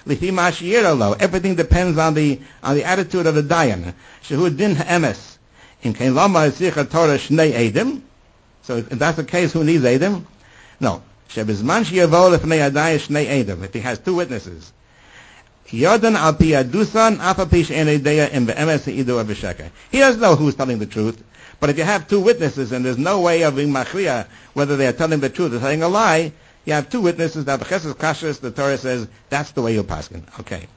Everything depends on the on the attitude of the dayan. Shehu din ha'emes. In kein lama hasicha Torah shnei edim. So if that's the case, who needs edim? No. Shebizman sheyavo lefnei adayin shnei edim. If he has two witnesses, yodan al pi adusan afa pi she'en edeya im be'emes heidu avisheka. He doesn't know who's telling the truth. But if you have two witnesses and there's no way of being machriya whether they are telling the truth or telling a lie, you have two witnesses that b'cheses kashrus, the Torah says that's the way you paskin. Okay.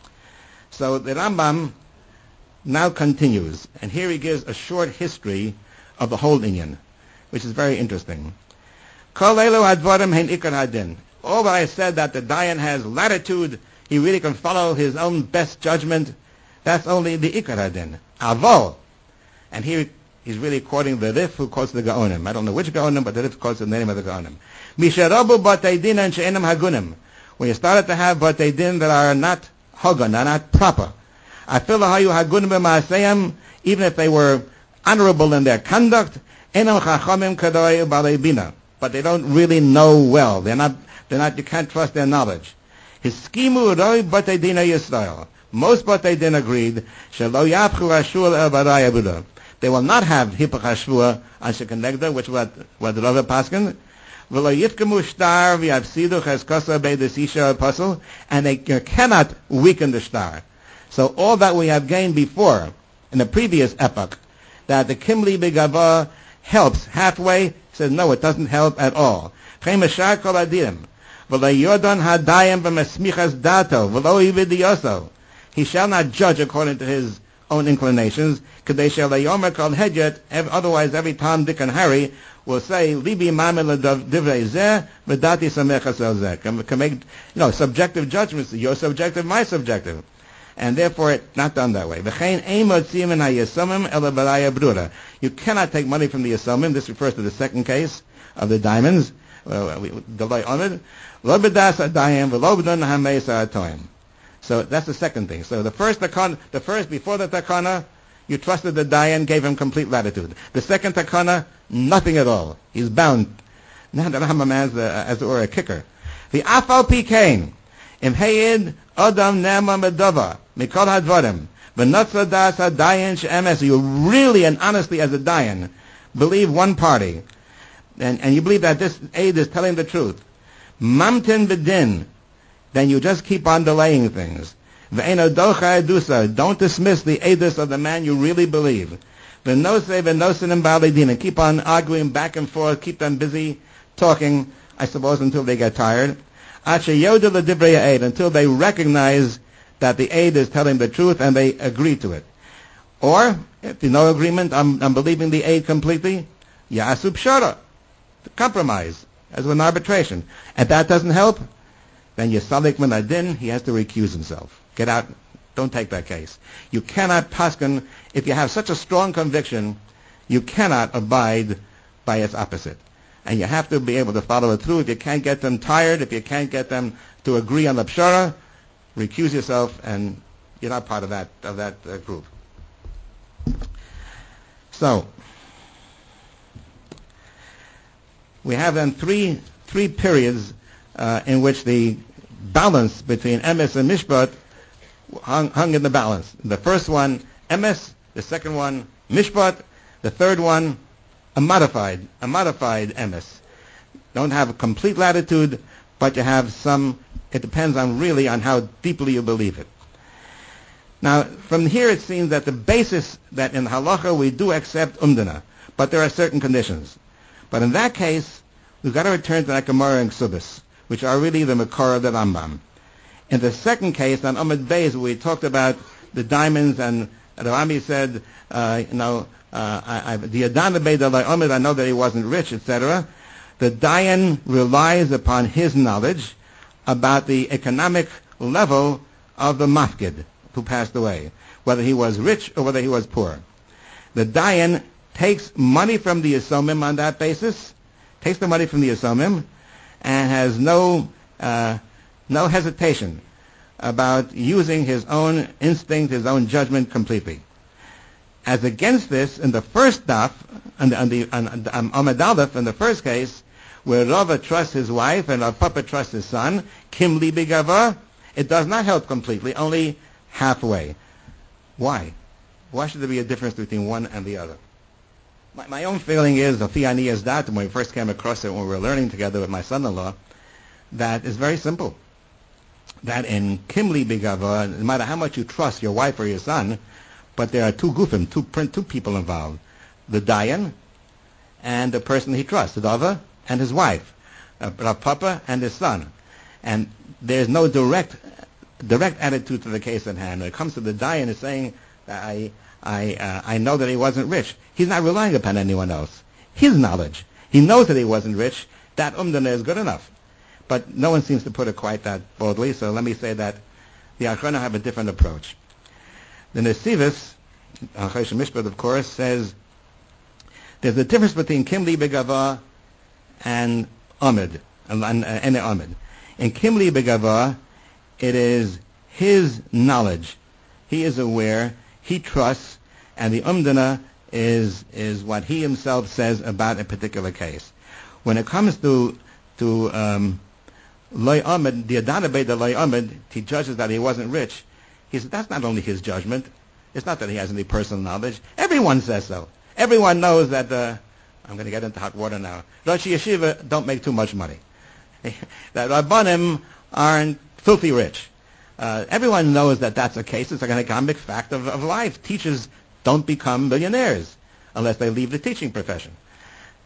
So the Rambam now continues, and here he gives a short history of the whole inyan, which is very interesting. Kol elu hadvarim hein ikar hadin. All that I said that the dayan has latitude, he really can follow his own best judgment. That's only the ikar hadin. Avol, and here he's really quoting the Rif who quotes the Gaonim. I don't know which Gaonim, but the Rif quotes the name of the Gaonim. Misharabu batei din and she'enam hagunim. When you started to have batei din that are not hagun, are not proper. Afilu hayu hagunim b'maaseyam, even if they were honorable in their conduct, enam chachamim kadoi balei bina. But they don't really know well. They're not. They're not. You can't trust their knowledge. Hiskimu roi batei din Yisrael. Most batei din agreed shelo yafchu hashul el barai abudah. They will not have hipach hashvua on shekenegda, which was what the Rava paskin. And they cannot weaken the star. So all that we have gained before, in the previous epoch, that the Kimli B'Gava helps halfway, says no, it doesn't help at all. V'lo yodon hadayim b'masmichas dato, v'lo yividiyoso. He shall not judge according to his own inclinations, kadei shel yomer kol hedyet, otherwise every Tom, Dick, and Harry will say, Libi mamel divrei zeh, v'dati samechas el zeh. Can, can make, you know, subjective judgments, your subjective, my subjective. And therefore, it's not done that way. V'chein ein motzim min hayesomim ela b'raya brura. You cannot take money from the yesomim. This refers to the second case of the diamonds. The loy omid. Lo b'das adayim, v'lo b'don hameis ha'atoim. So that's the second thing. So the first takana, the first before the takana, you trusted the dayan, gave him complete latitude. The second takana, nothing at all. He's bound. Now the Rambam has, uh, as it were, a kicker. The afal pikain, im hayid adam nema medava mikol hadvarim v'notza das hadayan she'emes. You really and honestly, as a dayan, believe one party, and and you believe that this aid is telling the truth. Mamtin b'din. Then you just keep on delaying things. Don't dismiss the edus of the man you really believe. And keep on arguing back and forth, keep them busy talking, I suppose, until they get tired. Until they recognize that the aid is telling the truth and they agree to it. Or, if there's no agreement, I'm, I'm believing the aid completely, Ya'asu pshara, compromise, as with an arbitration. And that doesn't help, then Yisalik min adin, he has to recuse himself. Get out. Don't take that case. You cannot paskin, if you have such a strong conviction, you cannot abide by its opposite. And you have to be able to follow it through. If you can't get them tired, if you can't get them to agree on the pshara, recuse yourself, and you're not part of that of that uh, group. So, we have then three three periods Uh, in which the balance between emes and mishpat hung, hung in the balance. The first one, emes. The second one, mishpat. The third one, a modified, a modified emes. Don't have a complete latitude, but you have some. It depends on really on how deeply you believe it. Now, from here it seems that the basis that in halacha we do accept umdana, but there are certain conditions. But in that case, we've got to return to that Gemara and Ksubis, which are really the Makor of the Rambam. In the second case, on Amud Beis, we talked about the diamonds, and the Rambam said, uh, you know, uh, I, I, the Adana Beidalai Amud, I know that he wasn't rich, et cetera. The Dayan relies upon his knowledge about the economic level of the Mafkid who passed away, whether he was rich or whether he was poor. The Dayan takes money from the Yisomim on that basis, takes the money from the Yisomim, and has no uh, no hesitation about using his own instinct, his own judgment completely. As against this, in the first daf, on the, on the on, on Amud Aleph, in the first case, where Rava trusts his wife and Rav Papa trusts his son, Kim Li Bigava, it does not help completely, only halfway. Why? Why should there be a difference between one and the other? My, my own feeling is, Afiani is that, when we first came across it when we were learning together with my son-in-law, that is very simple. That in Kimli Bigava, no matter how much you trust your wife or your son, but there are two gufim, two, two people involved. The Dayan and the person he trusts, the Rava and his wife, uh, Rav Papa and his son. And there's no direct direct attitude to the case at hand. When it comes to the Dayan, it's saying that I... I uh, I know that he wasn't rich. He's not relying upon anyone else. His knowledge. He knows that he wasn't rich. That umdana is good enough. But no one seems to put it quite that boldly, so let me say that the Achrona have a different approach. The Nesivis, Choshen Mishpat, of course, says there's a difference between Kimli Begava and Amid, and, and, and Amid. In Kimli Begava, it is his knowledge. He is aware, he trusts, and the umdana is is what he himself says about a particular case. When it comes to to um, Loy Amid, the Adana Beda Loy Amid, he judges that he wasn't rich. He says that's not only his judgment. It's not that he has any personal knowledge. Everyone says so. Everyone knows that. Uh, I'm going to get into hot water now. Rosh Yeshiva don't make too much money. That Rabbanim aren't filthy rich. Uh, everyone knows that that's the case. It's like an economic fact of, of life. Teachers don't become millionaires unless they leave the teaching profession.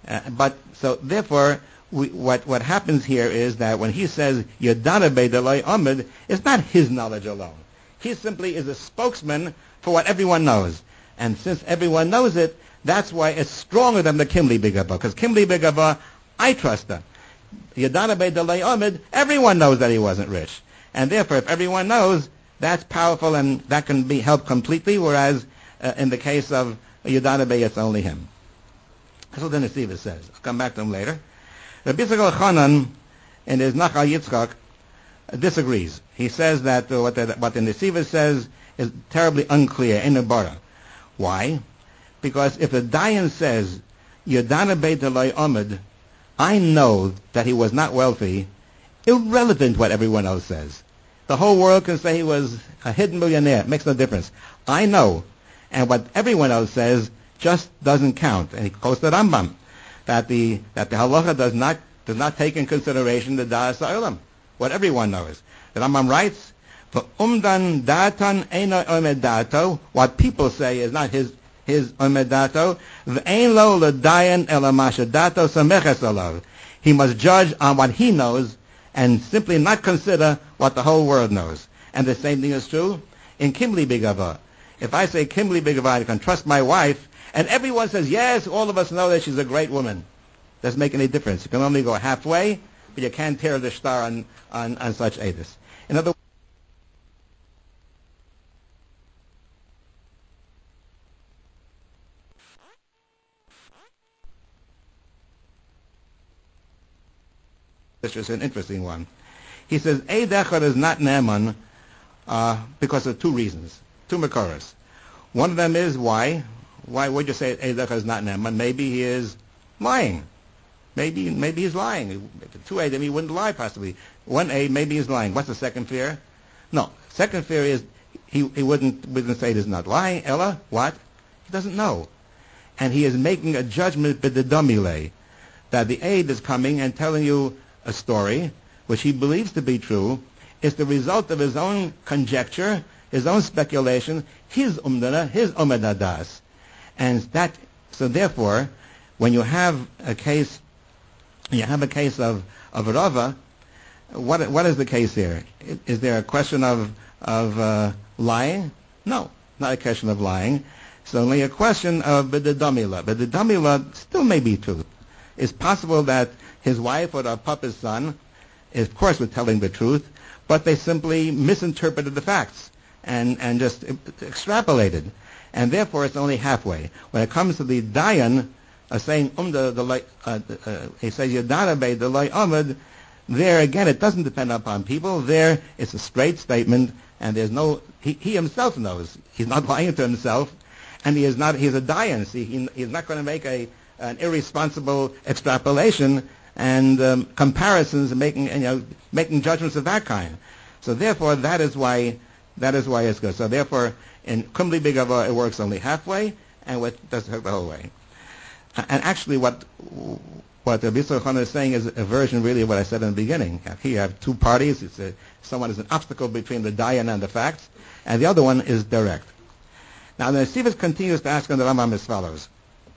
Uh, but so therefore, we, what what happens here is that when he says Yodana Beidaloi Amid, it's not his knowledge alone. He simply is a spokesman for what everyone knows, and since everyone knows it, that's why it's stronger than the Kimli Bigava. Because Kimli Bigava, I trust her. Yodana Beidaloi Amid, everyone knows that he wasn't rich, and therefore, if everyone knows, that's powerful and that can be helped completely. Whereas uh, in the case of Yodana Bey, it's only him. That's what the Nesiva says. I'll come back to him later. Rabbi Yisrael Chanan, in his Nachal Yitzchak, disagrees. He says that uh, what, the, what the Nesiva says is terribly unclear in the Bara. Why? Because if the Dayan says, Yodana Beit Eloi Omid, I know that he was not wealthy, irrelevant to what everyone else says. The whole world can say he was a hidden millionaire. It makes no difference. I know. And what everyone else says just doesn't count. And he quotes the Rambam, that the that the halacha does not does not take in consideration the da'as ha'olam, what everyone knows. The Rambam writes, "For umdan datan eino omed dato," what people say is not his his omed dato. V'ein lo l'dayan ela masha dato sameches alav. He must judge on what he knows and simply not consider what the whole world knows. And the same thing is true in Kimli Bigava. If I say Kimli Bigava, I can trust my wife, and everyone says, yes, all of us know that she's a great woman. Doesn't make any difference. You can only go halfway, but you can't tear the star on, on, on such edus. In other This is an interesting one. He says, Eid Echad is not Naaman uh, because of two reasons, two Makoros. One of them is why? Why would you say Eid Echad is not Naaman? Maybe he is lying. Maybe maybe he's lying. Two Eidim, he wouldn't lie possibly. One Eid, maybe he's lying. What's the second fear? No. Second fear is he, he wouldn't, wouldn't say he's not lying. Ella, what? He doesn't know. And he is making a judgment b'dedomile, that the Eid is coming and telling you a story which he believes to be true, is the result of his own conjecture, his own speculation, his umdana, his omedadas. And that, so therefore, when you have a case, you have a case of, of Rava, what, what is the case here? Is there a question of, of uh, lying? No, not a question of lying. It's only a question of b'dedamila. B'dedamila still may be true. It's possible that his wife or the papa's son, of course, were telling the truth, but they simply misinterpreted the facts and, and just extrapolated. And therefore, it's only halfway. When it comes to the Dayan, uh, saying, um, the, the, uh, uh, he says, Yodana Bey, the Loi Ahmed, there again, it doesn't depend upon people. There, it's a straight statement, and there's no, he, he himself knows. He's not lying to himself, and he is not, he's a Dayan. See, he, he's not going to make a, an irresponsible extrapolation and um, comparisons, and making, you know, making judgments of that kind. So therefore, that is why, that is why it's good. So therefore, in Kumli Bigava, it works only halfway, and it doesn't work the whole way. And actually, what what the Yisrael Chanan is saying is a version really of what I said in the beginning. Here you have two parties. It's a, someone is an obstacle between the Dayan and the facts, and the other one is direct. Now, the Nesivos continues to ask on the Rambam as follows.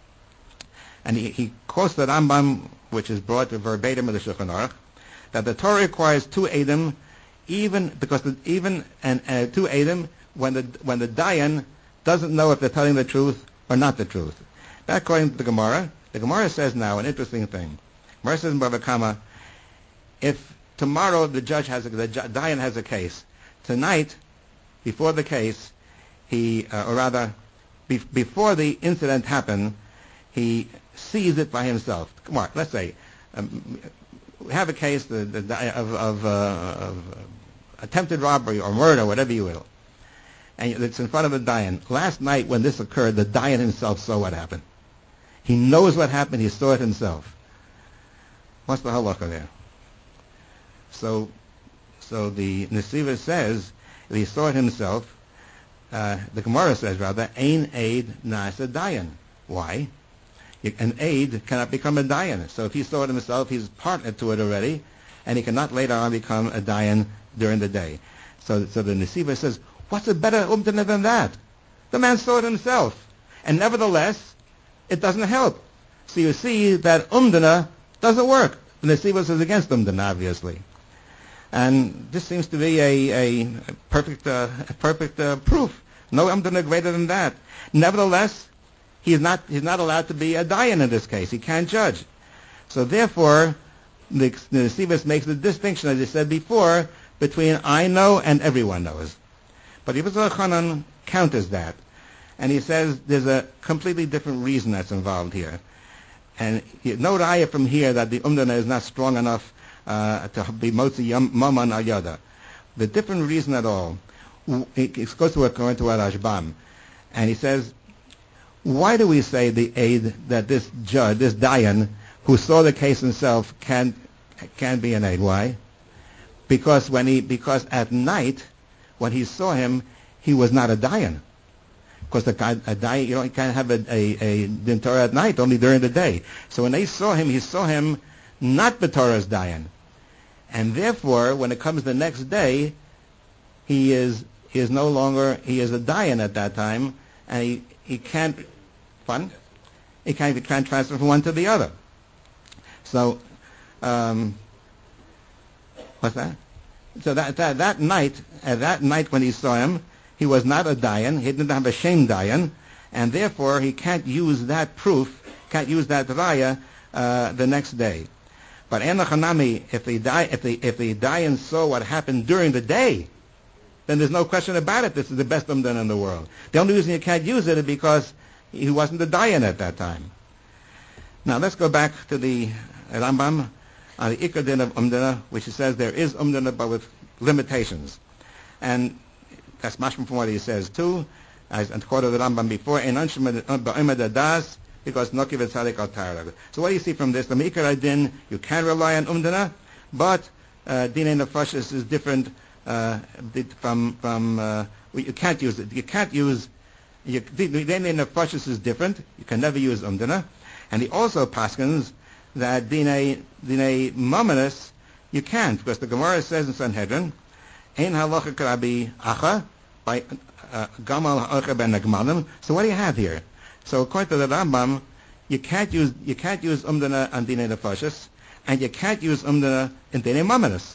And he, he quotes the Rambam, which is brought to verbatim in the Shulchan Aruch, that the Torah requires two Edom, even because the, even and uh, two Edom when the when the Dayan doesn't know if they're telling the truth or not the truth. That according to the Gemara. The Gemara says now an interesting thing. Gemara says in Bava Kama, if tomorrow the judge has a, the Dayan has a case, tonight before the case, he uh, or rather be, before the incident happened, he sees it by himself. Come on, let's say um, we have a case the, the, of, of, uh, of uh, attempted robbery or murder, whatever you will, and it's in front of a Dayan. Last night when this occurred, the Dayan himself saw what happened. He knows what happened. He saw it himself. What's the halacha there? So, so the Nesiva says if he saw it himself. Uh, the Gemara says rather, Ein Eid Nasa Dayan. Why? An aid cannot become a Dayan. So if he saw it himself, he's partner to it already, and he cannot later on become a Dayan during the day. So, so the Nesiva says, what's a better umtana than that? The man saw it himself. And nevertheless, it doesn't help. So you see that umdana doesn't work. The Nesivos is against umdana, obviously. And this seems to be a, a, a perfect, uh, a perfect uh, proof. No umdana greater than that. Nevertheless, he is not, he's not allowed to be a dayan in this case. He can't judge. So therefore, the, the Nesivos makes the distinction, as I said before, between I know and everyone knows. But Ibn Chanan counters that. And he says there's a completely different reason that's involved here. And no raya from here that the umdana is not strong enough uh, to be motzi maman ayada. The different reason at all, it goes to according to Rashbam. And he says, why do we say the aid that this judge, this dayan, who saw the case himself, can can be an aid? Why? Because when he, because at night, when he saw him, he was not a dayan. Because a, a dayan, you know, you can't have a, a, a din Torah at night, only during the day. So when they saw him, he saw him not b'Torah's dayan. And therefore, when it comes the next day, he is he is no longer, he is a dayan at that time, and he, he can't, fun? He can't, he can't transfer from one to the other. So, um, what's that? So that, that, that night, at that night when he saw him, he was not a dayan, he didn't have a shame dayan, and therefore he can't use that proof, can't use that raya, uh, the next day. But Enochanami, if the if the if the dayan saw what happened during the day, then there's no question about it. This is the best umdan in the world. The only reason you can't use it is because he wasn't a dayan at that time. Now let's go back to the Rambam on the Ikar Din of umdana, which says there is umdana but with limitations, and that's mashma from what he says too. As and quoted the Rambam before, "Ein anshim ba'imad das." Because Nokiv and Tzadik are tired. So what do you see from this? The Mikra Din, you can rely on Umdana, but uh, Dinei Nefashis is different uh, from, from uh, you can't use it. You can't use, Dinei Nefashis is different. You can never use Umdana. And he also paskins that Dinei, Dinei Mamonis, you can't, because the Gemara says in Sanhedrin, Ein halacha k'rabi acha, by Gamal ha'acha ben Nagmalim. So what do you have here? So according to the Rambam, you can't use you can't use umdana on dinei nefashis, and you can't use umdana in dinei mamonis.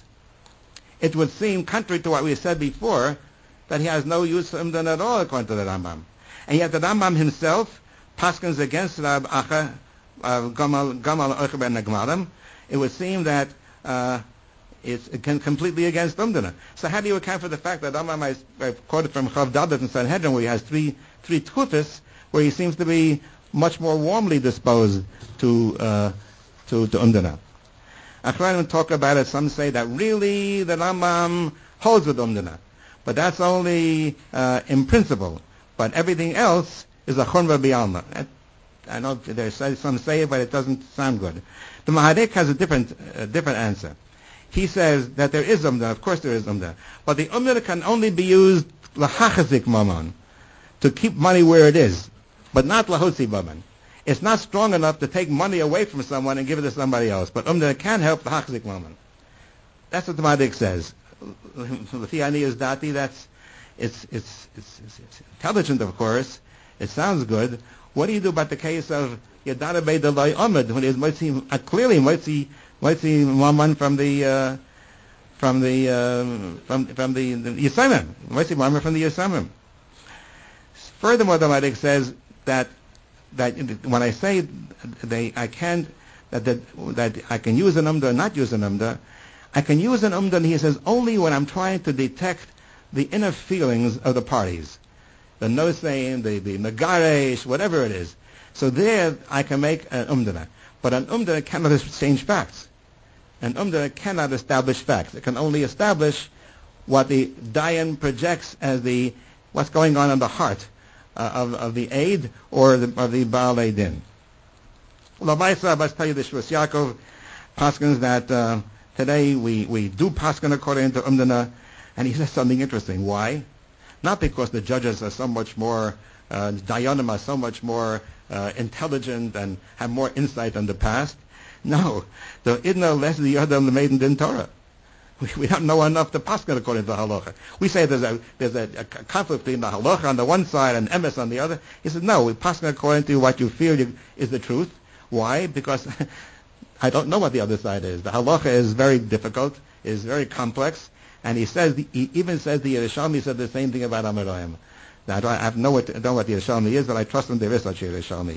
It would seem, contrary to what we said before, that he has no use for umdana at all, according to the Rambam. And yet the Rambam himself paskins against Rab Acha Gamal Gamal Acha ben Nagmarim. It would seem that uh, it's completely against umdana. So how do you account for the fact that Rambam, I, I quoted from Chav Dalet in Sanhedrin, where he has three three tkufis, where he seems to be much more warmly disposed to uh, to, to umdana. Achronim talk about it. Some say that really the Rambam holds with umdana, but that's only uh, in principle. But everything else is a chumra b'alma. I know there's some say it, but it doesn't sound good. The Mahadik has a different uh, different answer. He says that there is umdana. Of course there is umdana, but the umdana can only be used lachachazik mamon, to keep money where it is, but not lahotzi baman. It's not strong enough to take money away from someone and give it to somebody else. But umdana can help the hachzik baman. That's what the Mahadik says. L'fiani is dati. That's it's, it's it's it's intelligent, of course. It sounds good. What do you do about the case of yadara beidalai amid when it's mitzi uh, clearly mitzi mitzi maman from the uh, from the uh, from from the, the Yisamim, mitzi maman from the Yisamim. Furthermore, the Mahadik says that that when I say they, I can't that, that that I can use an umda or not use an umda, I can use an umda. And he says only when I'm trying to detect the inner feelings of the parties, the nosein, the the nagaresh, whatever it is. So there I can make an umdana, but an umdana cannot exchange facts. An umdana cannot establish facts. It can only establish what the dayan projects as the what's going on in the heart Uh, of, of the aid or the, of the Baal Din. Lamaisa, let's tell you this, Shvus Yaakov paskins that uh, today we, we do paskin according to Umdana, and he says something interesting. Why? Not because the judges are so much more, uh, Dayanim are so much more uh, intelligent and have more insight than the past. No, the idna less the Yadam the maiden din Torah. We, we don't know enough to paskin according to the halacha. We say there's a there's a, a conflict between the halacha on the one side and emes on the other. He says no, we paskin according to what you feel you, is the truth. Why? Because I don't know what the other side is. The halacha is very difficult, is very complex, and he says, he even says the Yerushalmi said the same thing about Amoraim. Now, I don't I have no what, I don't know what the Yerushalmi is, but I trust him there is such a Yerushalmi.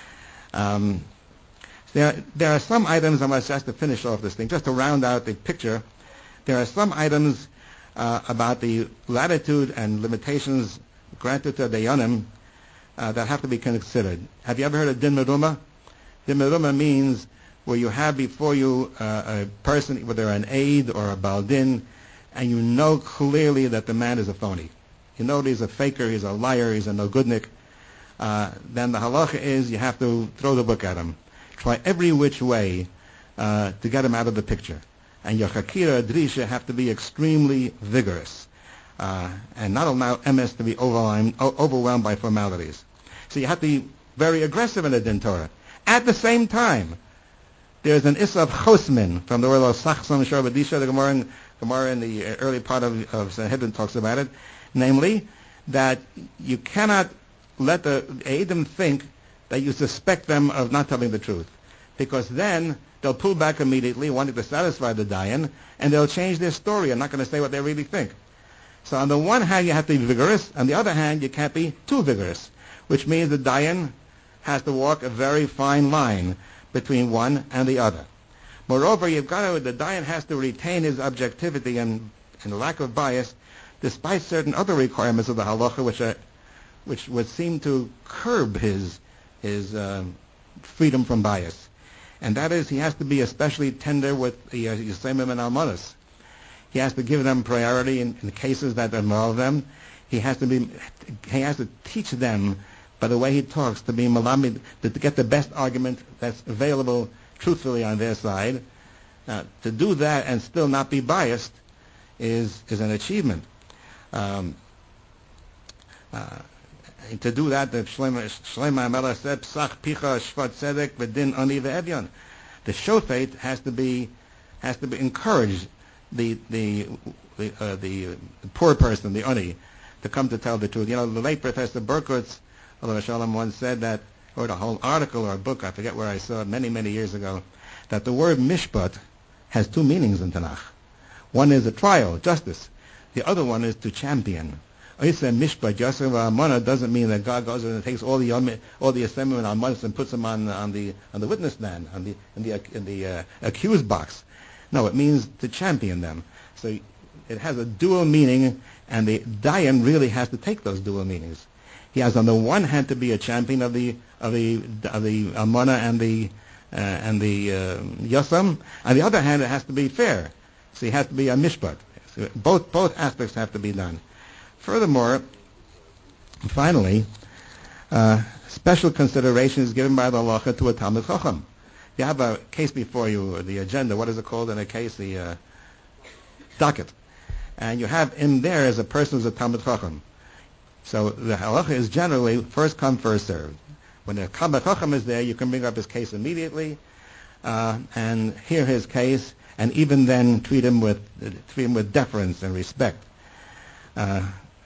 Um, there, there are some items, I must just to finish off this thing, just to round out the picture. There are some items uh, about the latitude and limitations granted to Dayanim uh, that have to be considered. Have you ever heard of Din Meruma? Din Meruma means where you have before you uh, a person, whether an aide or a baldin, and you know clearly that the man is a phony. You know he's a faker, he's a liar, he's a no-goodnik. Uh, then the halacha is you have to throw the book at him. Try every which way uh, to get him out of the picture. And your chakira, drisha, have to be extremely vigorous uh, and not allow M S to be overwhelmed, overwhelmed by formalities. So you have to be very aggressive in the Din Torah. At the same time, there's an Issa of Chosmin from the word of Sachson Sharbadisha. The Gemara in, Gemara in the early part of, of Sanhedrin talks about it. Namely, that you cannot let the Eidim think that you suspect them of not telling the truth. Because then they'll pull back immediately, wanting to satisfy the Dayan, and they'll change their story and not going to say what they really think. So on the one hand, you have to be vigorous. On the other hand, you can't be too vigorous, which means the Dayan has to walk a very fine line between one and the other. Moreover, you've got to, the Dayan has to retain his objectivity and, and lack of bias, despite certain other requirements of the halacha, which are, which would seem to curb his his um, freedom from bias. And that is, he has to be especially tender with the Yisraelim and Almanas. He has to give them priority in, in the cases that involve them. He has to be, he has to teach them, by the way he talks, to be malamid, to, to get the best argument that's available truthfully on their side. Uh, to do that and still not be biased is is an achievement. Um, uh, to do that, the Shlomo HaMelech said, "Psach picha shvat tzedek v'din ani ve'evyon." The shofet has to be has to be encourage the the the, uh, the poor person, the ani, to come to tell the truth. You know, the late Professor Berkowitz, although Shalom once said that, or a whole article or a book, I forget where I saw it many many years ago, that the word mishpat has two meanings in Tanakh. One is a trial, justice. The other one is to champion. Oiseh mishpat yasser v'amana doesn't mean that God goes and takes all the all the assembly and almanas and puts them on on the on the witness stand, on the in the in the uh, accused box. No, it means to champion them. So it has a dual meaning, and the Dayan really has to take those dual meanings. He has on the one hand to be a champion of the of the of the almana and the uh, and the uh, yasam. On the other hand, it has to be fair. So he has to be a mishpat. So both both aspects have to be done. Furthermore, finally, uh, special consideration is given by the halacha to a Talmid Chacham. You have a case before you, the agenda. What is it called in a case? The uh, docket. And you have in there as a person who's a Talmid Chacham. So the halacha is generally first come, first served. When the Talmid Chacham is there, you can bring up his case immediately uh, and hear his case, and even then treat him with treat him with deference and respect. Uh,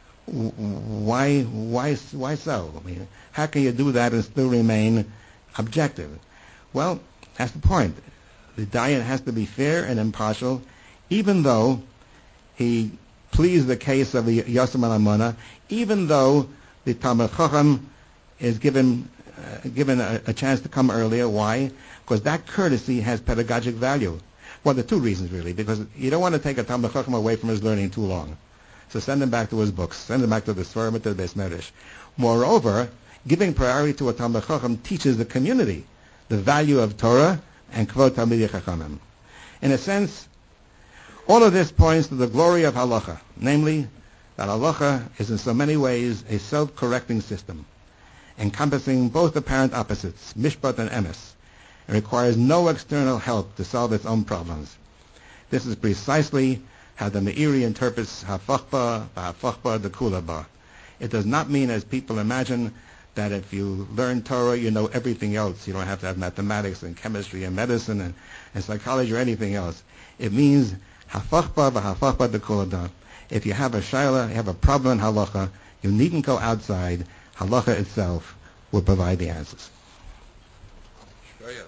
why, why, why so? I mean, how can you do that and still remain objective? Well, that's the point. The Dayan has to be fair and impartial, even though he pleads the case of the Yasam al Amana, even though the Talmid Chacham is given uh, given a, a chance to come earlier. Why? Because that courtesy has pedagogic value. Well, there are two reasons really. Because you don't want to take a Talmid Chacham away from his learning too long. So send him back to his books. Send him back to the Sfarim, to the Beis Medrash. Moreover, giving priority to a Talmid Chacham teaches the community the value of Torah and Kvod Talmidei Chachamim. In a sense, all of this points to the glory of halacha, namely that halacha is in so many ways a self-correcting system, encompassing both apparent opposites, mishpat and emes, and requires no external help to solve its own problems. This is precisely how the Meiri interprets hafachba, hafachba, the kulaba. It does not mean, as people imagine, that if you learn Torah, you know everything else. You don't have to have mathematics and chemistry and medicine and, and psychology or anything else. It means hafachba v'hafachba dekulada. If you have a shaila, you have a problem in halacha, you needn't go outside. Halacha itself will provide the answers. Sure, yeah.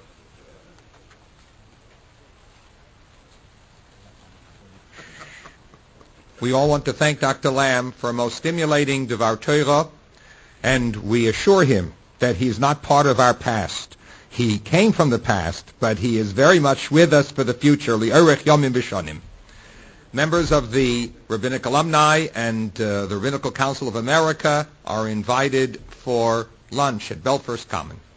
We all want to thank Doctor Lamb for a most stimulating Devar Torah, and we assure him that he is not part of our past. He came from the past, but he is very much with us for the future. Li'orech Yomim B'Shonim. Members of the Rabbinic Alumni and uh, the Rabbinical Council of America are invited for lunch at Belfast Common.